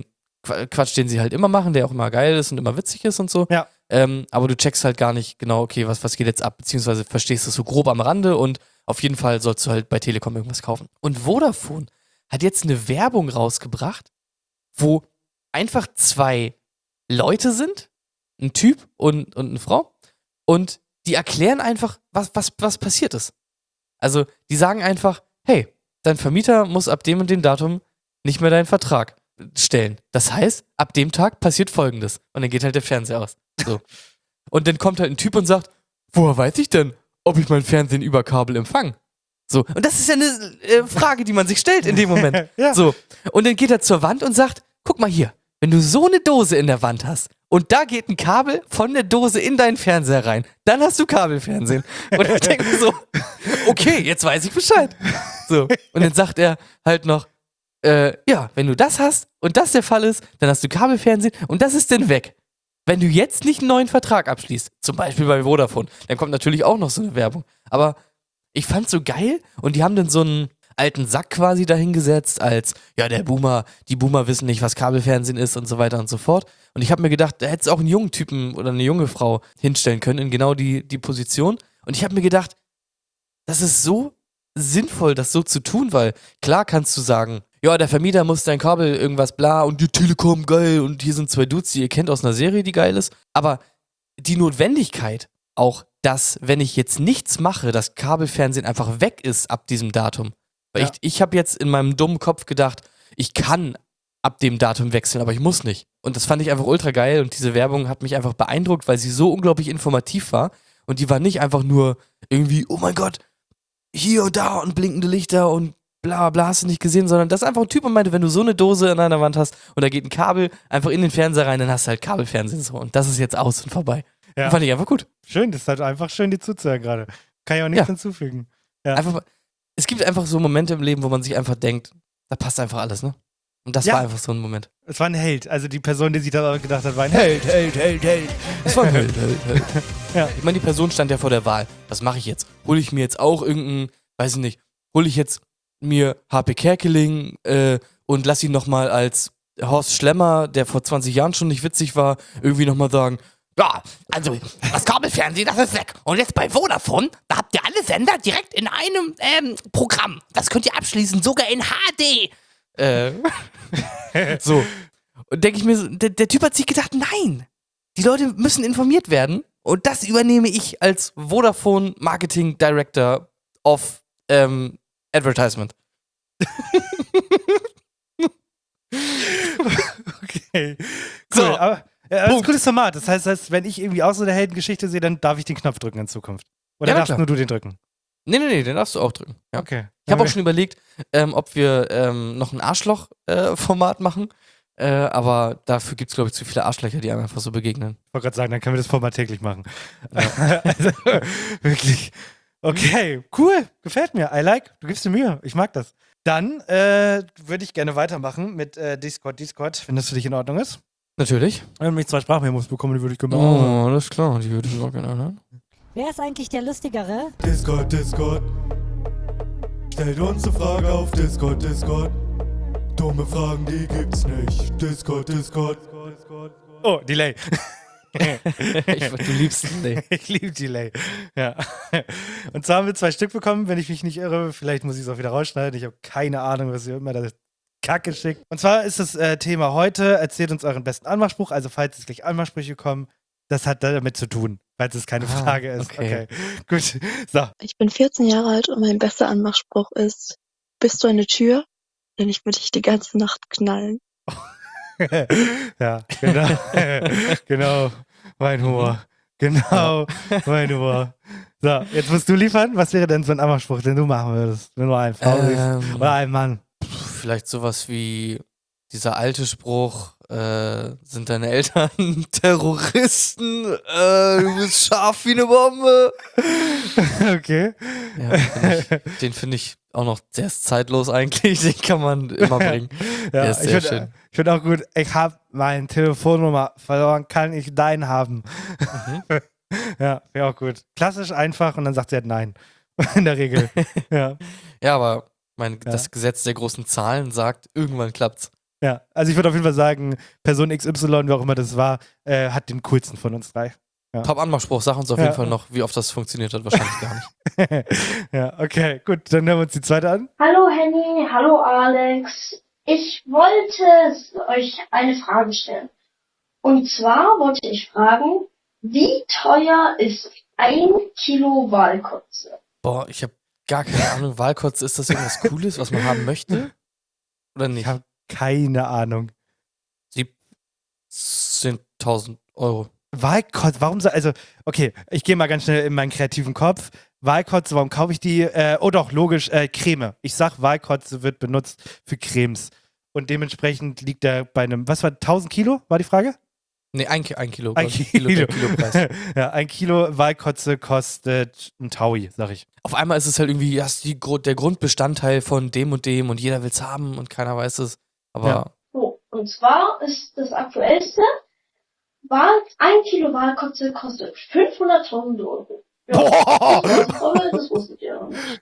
Quatsch, den sie halt immer machen, der auch immer geil ist und immer witzig ist und so. Ja. Ähm, aber du checkst halt gar nicht genau, okay, was, was geht jetzt ab, beziehungsweise verstehst es so grob am Rande und auf jeden Fall sollst du halt bei Telekom irgendwas kaufen. Und Vodafone hat jetzt eine Werbung rausgebracht, wo einfach zwei Leute sind, ein Typ und, und eine Frau, und die erklären einfach, was, was, was passiert ist. Also, die sagen einfach, hey, dein Vermieter muss ab dem und dem Datum nicht mehr deinen Vertrag stellen. Das heißt, ab dem Tag passiert Folgendes. Und dann geht halt der Fernseher aus. So. Und dann kommt halt ein Typ und sagt, woher weiß ich denn, ob ich mein Fernsehen über Kabel empfange? So. Und das ist ja eine äh, Frage, die man sich stellt in dem Moment. Ja. So. Und dann geht er zur Wand und sagt, guck mal hier, wenn du so eine Dose in der Wand hast und da geht ein Kabel von der Dose in deinen Fernseher rein, dann hast du Kabelfernsehen. Und ich denke mir so, okay, jetzt weiß ich Bescheid. So. Und dann sagt er halt noch, äh, ja, wenn du das hast und das der Fall ist, dann hast du Kabelfernsehen und das ist dann weg. Wenn du jetzt nicht einen neuen Vertrag abschließt, zum Beispiel bei Vodafone, dann kommt natürlich auch noch so eine Werbung. Aber ich fand's so geil und die haben dann so einen alten Sack quasi dahingesetzt als, ja, der Boomer, die Boomer wissen nicht, was Kabelfernsehen ist und so weiter und so fort. Und ich habe mir gedacht, da hätte es auch einen jungen Typen oder eine junge Frau hinstellen können in genau die, die Position. Und ich habe mir gedacht, das ist so sinnvoll, das so zu tun, weil klar kannst du sagen, ja, der Vermieter muss dein Kabel irgendwas bla und die Telekom geil und hier sind zwei Dudes, die ihr kennt aus einer Serie, die geil ist. Aber die Notwendigkeit auch, dass, wenn ich jetzt nichts mache, das Kabelfernsehen einfach weg ist ab diesem Datum. Weil Ja. ich, ich habe jetzt in meinem dummen Kopf gedacht, ich kann ab dem Datum wechseln, aber ich muss nicht. Und das fand ich einfach ultra geil und diese Werbung hat mich einfach beeindruckt, weil sie so unglaublich informativ war und die war nicht einfach nur irgendwie, oh mein Gott, hier und da und blinkende Lichter und bla bla, hast du nicht gesehen, sondern das ist einfach ein Typ und meinte, wenn du so eine Dose an deiner Wand hast und da geht ein Kabel einfach in den Fernseher rein, dann hast du halt Kabelfernsehen so und das ist jetzt aus und vorbei. Ja. Fand ich einfach gut. Schön, das ist halt einfach schön, dir zuzuhören gerade. Kann ich auch nichts Ja. hinzufügen. Ja. Einfach, es gibt einfach so Momente im Leben, wo man sich einfach denkt, da passt einfach alles, ne? Und das Ja. war einfach so ein Moment. Es war ein Held. Also die Person, die sich da gedacht hat, war ein Held, Held, Held, Held. Das war ein Held, Held, Held. Ja. Ich meine, die Person stand ja vor der Wahl. Was mache ich jetzt? Hole ich mir jetzt auch irgendeinen, weiß ich nicht, hole ich jetzt mir H P Kerkeling äh, und lass ihn nochmal als Horst Schlemmer, der vor zwanzig Jahren schon nicht witzig war, irgendwie nochmal sagen, Ja, also das Kabelfernsehen, das ist weg. Und jetzt bei Vodafone, da habt ihr alle Sender direkt in einem ähm, Programm. Das könnt ihr abschließen, sogar in H D. Äh, so. Und denke ich mir, so, der, der Typ hat sich gedacht, nein, die Leute müssen informiert werden und das übernehme ich als Vodafone Marketing Director of ähm, Advertisement. Okay. Cool, So. aber, ja, aber das ist ein Punkt. gutes Format. Das heißt, das heißt, wenn ich irgendwie auch so eine Heldengeschichte sehe, dann darf ich den Knopf drücken in Zukunft. Oder Ja, na darfst klar. nur du den drücken? Nee, nee, nee, den darfst du auch drücken. Ja. Okay. Ich habe auch schon überlegt, ähm, ob wir ähm, noch ein Arschloch-Format machen. Äh, aber dafür gibt es, glaube ich, zu viele Arschlöcher, die einem einfach so begegnen. Ich wollte gerade sagen, dann können wir das Format täglich machen. Also, wirklich. Okay, cool. Gefällt mir. I like. Du gibst dir Mühe. Ich mag das. Dann äh, würde ich gerne weitermachen mit äh, Discord, Discord, wenn das für dich in Ordnung ist. Natürlich. Wenn ich zwei Sprachmemos bekomme, die würde ich gerne machen. Oh, alles klar. Die würde ich auch gerne hören. Wer ist eigentlich der Lustigere? Discord, Discord. Stellt uns eine Frage auf Discord, Discord. Dumme Fragen, die gibt's nicht. Discord, Discord. Oh, Delay. ich, du liebst Delay. Ich liebe Delay. Ja. Und zwar haben wir zwei Stück bekommen, wenn ich mich nicht irre. Vielleicht muss ich es auch wieder rausschneiden. Ich habe keine Ahnung, was ihr immer da Kacke schickt. Und zwar ist das äh, Thema heute, erzählt uns euren besten Anmachspruch. Also falls es gleich Anmachsprüche kommen, das hat damit zu tun, falls es keine Ah, Frage ist. okay. Okay, gut. So. Ich bin vierzehn Jahre alt und mein bester Anmachspruch ist, bist du eine Tür? Denn ich würde dich die ganze Nacht knallen. Ja, genau. Genau, mein Humor. Genau, mein Humor. So, jetzt musst du liefern. Was wäre denn so ein Anmachspruch, den du machen würdest, wenn du eine Frau bist Ähm, oder ein Mann? Vielleicht sowas wie dieser alte Spruch, äh, sind deine Eltern Terroristen? Äh, du bist scharf wie eine Bombe. Okay. Ja, find ich, den finde ich auch noch sehr zeitlos eigentlich. Den kann man immer bringen. Ja, Der ist ich sehr finde schön. ich find auch gut, ich habe meine Telefonnummer verloren, kann ich deinen haben? Mhm. Ja, wäre auch gut. Klassisch einfach und dann sagt sie halt nein. In der Regel. Ja. Ja, aber mein, Ja. das Gesetz der großen Zahlen sagt, irgendwann klappt's. Ja, also ich würde auf jeden Fall sagen, Person X Y, wer auch immer das war, äh, hat den coolsten von uns drei. Ja. Top-Anmachspruch, sag uns auf Ja. jeden Fall noch, wie oft das funktioniert hat. Wahrscheinlich gar nicht. Ja, okay, gut, dann hören wir uns die zweite an. Hallo Henny, hallo Alex. Ich wollte euch eine Frage stellen. Und zwar wollte ich fragen, wie teuer ist ein Kilo Walkotze? Boah, ich habe gar keine Ahnung. Walkotze, ist das irgendwas Cooles, was man haben möchte? Oder nicht? Ich habe keine Ahnung. siebzehntausend Euro. Walkotze, warum so, also, okay, ich gehe mal ganz schnell in meinen kreativen Kopf. Walkotze, warum kaufe ich die? Äh, oh doch, logisch, äh, Creme. Ich sag, Walkotze wird benutzt für Cremes. Und dementsprechend liegt er bei einem, was war, tausend Kilo, war die Frage? Nee, ein, Ki- ein Kilo. Ein Kilo. Kilo. Kilo, der Kilopreis. Ja, ein Kilo Walkotze kostet ein Taui, sag ich. Auf einmal ist es halt irgendwie das ist die, Gru- der Grundbestandteil von dem und dem und jeder will es haben und keiner weiß es. Aber Ja. So, und zwar ist das aktuellste, Wal, ein Kilo Walkotze kostet fünfhunderttausend Euro. Ja, Boah! Das wusstet ihr noch nicht.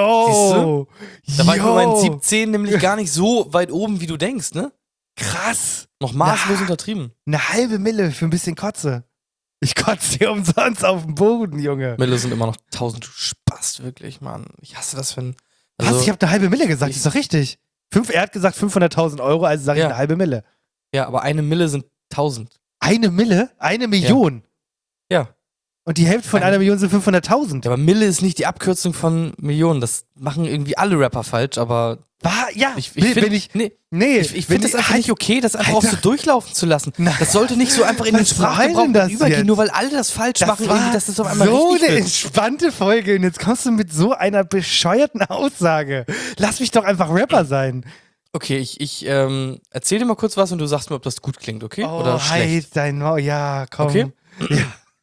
Jo! da war ich mit meinen Jo! siebzehn nämlich gar nicht so weit oben, wie du denkst, ne? Krass! Noch maßlos Na. untertrieben. Eine halbe Mille für ein bisschen Kotze. Ich kotze hier umsonst auf dem Boden, Junge. Mille sind immer noch tausend. Du Spast, wirklich, Mann. Ich hasse das, wenn. Was? Ich habe eine halbe Mille gesagt, ist doch richtig. Fünf, er hat gesagt fünfhunderttausend Euro, also sage ich Ja. eine halbe Mille. Ja, aber eine Mille sind tausend. Eine Mille? Eine Million? Ja. Und die Hälfte von Eine- einer Million sind fünfhunderttausend. Ja, aber Mille ist nicht die Abkürzung von Millionen. Das machen irgendwie alle Rapper falsch, aber. War, ja, ich, ich bin- finde bin ich- nee, nee, ich, ich bin finde das ich- einfach halt- nicht okay, das einfach halt auch so doch- durchlaufen zu lassen. Das sollte nicht so einfach in den Was war Sprachgebrauch denn das übergehen, jetzt? nur weil alle das falsch Das machen, war irgendwie, dass das auf einmal so richtig eine wird. entspannte Folge und jetzt kommst du mit so einer bescheuerten Aussage. Lass mich doch einfach Rapper sein. Okay, ich, ich ähm, erzähl dir mal kurz was und du sagst mir, ob das gut klingt, okay? Oh, Oder schlecht. halt dein Maul. Ja, komm. Okay? Ja.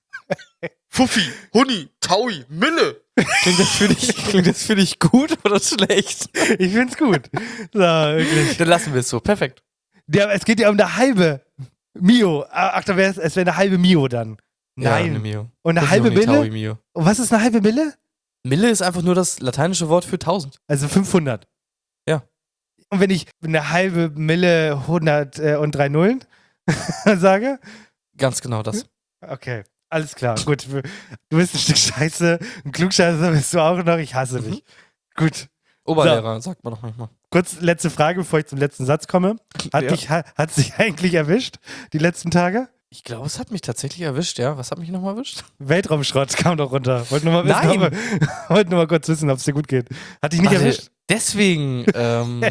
Fuffi, Huni, Taui, Mille. Klingt das für dich, klingt das für dich gut oder schlecht? Ich find's gut. So, wirklich. Dann lassen wir es so. Perfekt. Ja, es geht ja um eine halbe Mio. Ach, da wär's, es wäre eine halbe Mio dann. Ja, Nein. eine Mio. Und eine Das ist halbe noch nie Mille? Taui Mio. Und was ist eine halbe Mille? Mille ist einfach nur das lateinische Wort für tausend. Also fünfhundert. Ja. Und wenn ich eine halbe Mille hundert äh, und drei Nullen sage? Ganz genau das. Okay, alles klar. Gut, du bist ein Stück Scheiße. Ein Klugscheißer bist du auch noch. Ich hasse dich. Gut. Oberlehrer, sagt man doch manchmal. Kurz letzte Frage, bevor ich zum letzten Satz komme. Hat Ja. dich ha, hat sich eigentlich erwischt, die letzten Tage? Ich glaube, es hat mich tatsächlich erwischt, ja. Was hat mich nochmal erwischt? Weltraumschrott kam doch runter. Wollte nur mal wissen, Nein. ob, wollte nur mal kurz wissen, ob es dir gut geht. Hat dich nicht Warte, erwischt? Deswegen, ähm,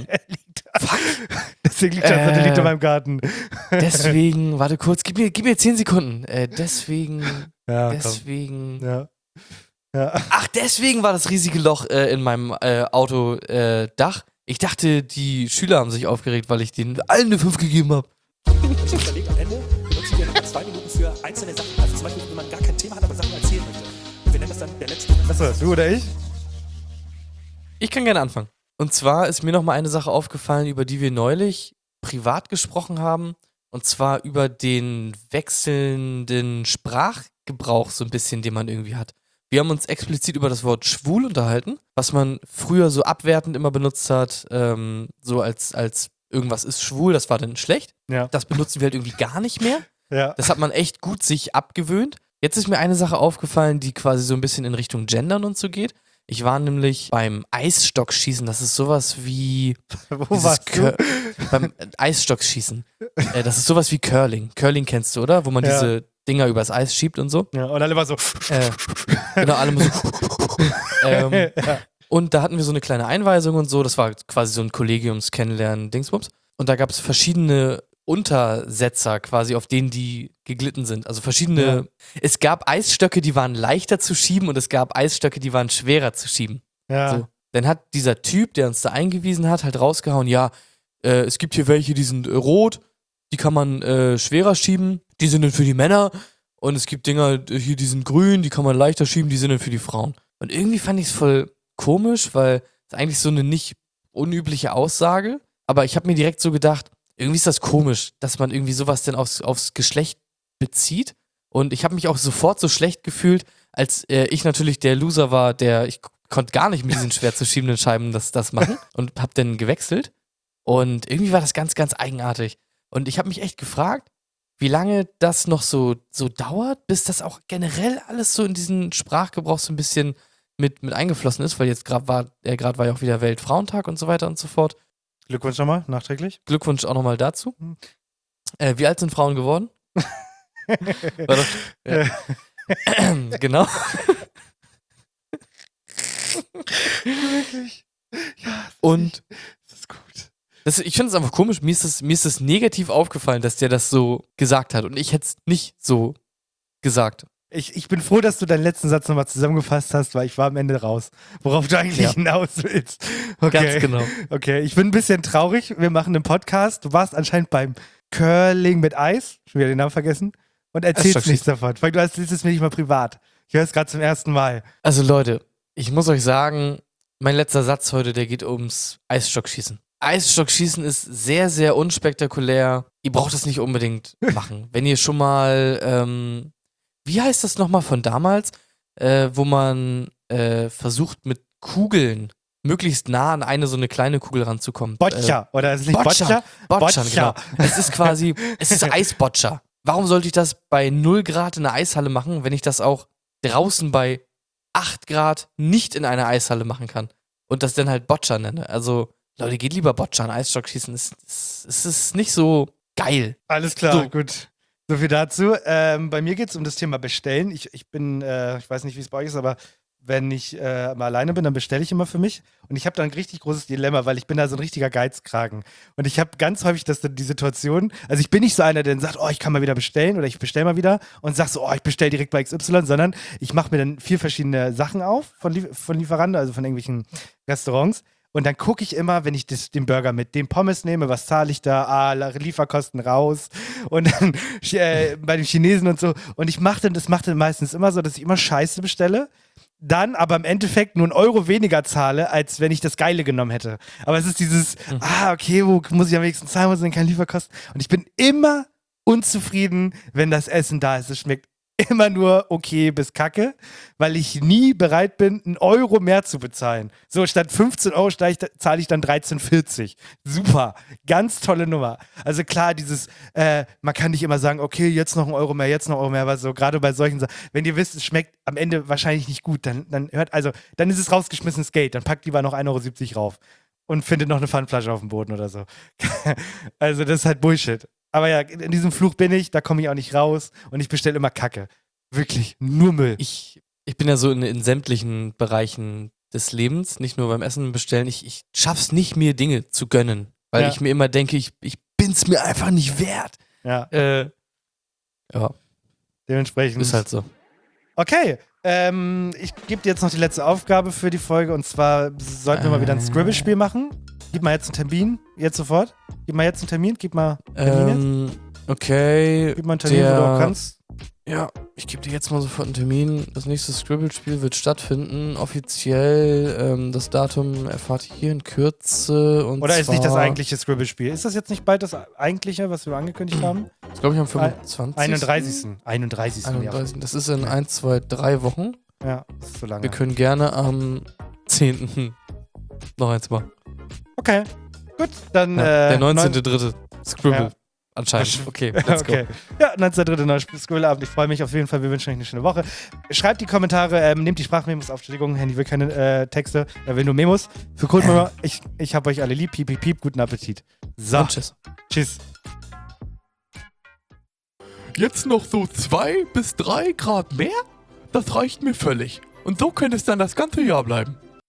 Deswegen liegt der Satellit Äh, in meinem Garten. deswegen, warte kurz, gib mir, gib mir zehn Sekunden. Äh, deswegen, Ja, komm. deswegen. Ja. Ja. Ach, deswegen war das riesige Loch äh, in meinem äh, Autodach. Äh, Dach. ich dachte, die Schüler haben sich aufgeregt, weil ich denen allen eine fünf gegeben habe. Ich überlege, am Ende benutzen wir nochmal zwei Minuten für einzelne Sachen. Also zum Beispiel, wenn man gar kein Thema hat, aber Sachen erzählen möchte. Und wir nennen das dann der letzte. Achso, du oder ich? Ich kann gerne anfangen. Und zwar ist mir noch mal eine Sache aufgefallen, über die wir neulich privat gesprochen haben. Und zwar über den wechselnden Sprachgebrauch so ein bisschen, den man irgendwie hat. Wir haben uns explizit über das Wort schwul unterhalten, was man früher so abwertend immer benutzt hat, ähm, so als, als irgendwas ist schwul, das war dann schlecht. Ja. Das benutzen wir halt irgendwie gar nicht mehr. Ja. Das hat man echt gut sich abgewöhnt. Jetzt ist mir eine Sache aufgefallen, die quasi so ein bisschen in Richtung Gendern und so geht. Ich war nämlich beim Eisstockschießen, das ist sowas wie Wo dieses warst du? Cur- beim Eisstockschießen. äh, das ist sowas wie Curling. Curling kennst du, oder? Wo man Ja. diese Dinger übers Eis schiebt und so. Ja, und alle war so. Äh, genau, alle mal so. ähm, Ja. Und da hatten wir so eine kleine Einweisung und so. Das war quasi so ein Kollegiums-Kennenlernen-Dingsbums. Und da gab es verschiedene Untersetzer quasi, auf denen die geglitten sind. Also verschiedene. Ja. Es gab Eisstöcke, die waren leichter zu schieben und es gab Eisstöcke, die waren schwerer zu schieben. Ja. So. Dann hat dieser Typ, der uns da eingewiesen hat, halt rausgehauen, ja, äh, es gibt hier welche, die sind äh, rot, die kann man äh, schwerer schieben, die sind dann für die Männer. Und es gibt Dinger äh, hier, die sind grün, die kann man leichter schieben, die sind dann für die Frauen. Und irgendwie fand ich es voll komisch, weil es eigentlich so eine nicht unübliche Aussage. Aber ich habe mir direkt so gedacht, irgendwie ist das komisch, dass man irgendwie sowas denn aufs, aufs Geschlecht bezieht. Und ich habe mich auch sofort so schlecht gefühlt, als äh, ich natürlich der Loser war, der, ich k- konnte gar nicht mit diesen schwer zu schiebenden Scheiben das, das machen und habe dann gewechselt. Und irgendwie war das ganz, ganz eigenartig. Und ich habe mich echt gefragt, wie lange das noch so, so dauert, bis das auch generell alles so in diesen Sprachgebrauch so ein bisschen mit, mit eingeflossen ist, weil jetzt gerade war, äh, gerade war ja auch wieder Weltfrauentag und so weiter und so fort. Glückwunsch nochmal, nachträglich. Glückwunsch auch nochmal dazu. Äh, wie alt sind Frauen geworden? War doch, ja. Genau. Wirklich. Ja, und das ist gut. Das, ich finde es einfach komisch, mir ist, das, mir ist das negativ aufgefallen, dass der das so gesagt hat und ich hätte es nicht so gesagt. Ich, ich bin froh, dass du deinen letzten Satz nochmal zusammengefasst hast, weil ich war am Ende raus. Worauf du eigentlich Ja. hinaus willst. Okay. Ganz genau. Okay, ich bin ein bisschen traurig. Wir machen einen Podcast. Du warst anscheinend beim Curling mit Eis. Schon wieder den Namen vergessen. Und erzählst Eisstockschießen. nichts davon. Weil du erzählst es mir nicht mal privat. Ich höre es gerade zum ersten Mal. Also Leute, ich muss euch sagen, mein letzter Satz heute, der geht ums Eisstockschießen. Eisstockschießen ist sehr, sehr unspektakulär. Ihr braucht das nicht unbedingt machen. Wenn ihr schon mal, ähm, wie heißt das nochmal von damals, äh, wo man äh, versucht mit Kugeln möglichst nah an eine so eine kleine Kugel ranzukommen. Boccia, äh, oder ist es nicht Boccia? Boccia? Boccia, genau. Boccia. Es ist quasi, es ist Eisboccia. Warum sollte ich das bei null Grad in einer Eishalle machen, wenn ich das auch draußen bei acht Grad nicht in einer Eishalle machen kann und das dann halt Boccia nenne? Also, Leute, geht lieber Boccia an Eisstockschießen. Es, es, es ist nicht so geil. Alles klar, So. gut. So viel dazu. Ähm, bei mir geht es um das Thema Bestellen. Ich, ich bin, äh, ich weiß nicht, wie es bei euch ist, aber wenn ich äh, mal alleine bin, dann bestelle ich immer für mich. Und ich habe da ein richtig großes Dilemma, weil ich bin da so ein richtiger Geizkragen. Und ich habe ganz häufig das, die Situation, also ich bin nicht so einer, der dann sagt, oh, ich kann mal wieder bestellen oder ich bestelle mal wieder und sag so, oh, ich bestelle direkt bei X Y, sondern ich mache mir dann vier verschiedene Sachen auf von, Lie von Lieferanten, also von irgendwelchen Restaurants. Und dann gucke ich immer, wenn ich das, den Burger mit dem Pommes nehme, was zahle ich da? Ah, Lieferkosten raus. Und dann äh, bei den Chinesen und so. Und ich mache dann, das macht dann meistens immer so, dass ich immer Scheiße bestelle. Dann aber im Endeffekt nur einen Euro weniger zahle, als wenn ich das Geile genommen hätte. Aber es ist dieses, mhm. ah, okay, wo muss ich am wenigsten zahlen, wo sind keine Lieferkosten? Und ich bin immer unzufrieden, wenn das Essen da ist. Es schmeckt immer nur okay bis kacke, weil ich nie bereit bin, einen Euro mehr zu bezahlen. So, statt fünfzehn Euro zahle ich dann dreizehn vierzig. Super, ganz tolle Nummer. Also klar, dieses, äh, man kann nicht immer sagen, okay, jetzt noch ein Euro mehr, jetzt noch ein Euro mehr, aber so gerade bei solchen Sachen, wenn ihr wisst, es schmeckt am Ende wahrscheinlich nicht gut, dann, dann hört, also, dann ist es rausgeschmissenes Geld, dann packt lieber noch ein Euro siebzig rauf und findet noch eine Pfandflasche auf dem Boden oder so. Also das ist halt Bullshit. Aber ja, in diesem Fluch bin ich, da komme ich auch nicht raus und ich bestelle immer Kacke. Wirklich, nur Müll. Ich, ich bin ja so in, in sämtlichen Bereichen des Lebens, nicht nur beim Essen bestellen. Ich, ich schaff's nicht, mir Dinge zu gönnen, weil Ja. ich mir immer denke, ich, ich bin's mir einfach nicht wert. Ja. Äh, ja. Dementsprechend. Ist halt so. Okay, ähm, ich gebe dir jetzt noch die letzte Aufgabe für die Folge und zwar sollten wir mal wieder ein Scribble-Spiel machen. Gib mal jetzt einen Termin, jetzt sofort. Gib mal jetzt einen Termin, gib mal einen Termin Ähm, jetzt. okay. Gib mal einen Termin, wo du auch kannst. Ja, ich gebe dir jetzt mal sofort einen Termin. Das nächste Scribble-Spiel wird stattfinden. Offiziell, ähm, das Datum erfahrt ihr hier in Kürze. Und Oder ist zwar, nicht das eigentliche Scribble-Spiel? Ist das jetzt nicht bald das eigentliche, was wir angekündigt haben? Das glaube ich am fünfundzwanzigsten einunddreißigsten einunddreißigsten einunddreißigsten Das ist in ein, zwei, drei Wochen. Ja, das ist so lange. Wir können gerne am zehnten noch eins machen. Okay, gut, dann. Ja, äh, der neunzehnte dritte Scribble. Ja. Anscheinend. Okay, let's go. Okay. Ja, neunzehnter dritter neuer Scribble-Abend. Ich freue mich auf jeden Fall. Wir wünschen euch eine schöne Woche. Schreibt die Kommentare, ähm, nehmt die Sprachmemos auf. Entschuldigung, Handy will keine äh, Texte, er will nur Memos. Für Codemomer, ich, ich hab euch alle lieb. Piep, piep, piep. Guten Appetit. So. Und tschüss. Tschüss. Jetzt noch so zwei bis drei Grad mehr? Das reicht mir völlig. Und so könnte es dann das ganze Jahr bleiben.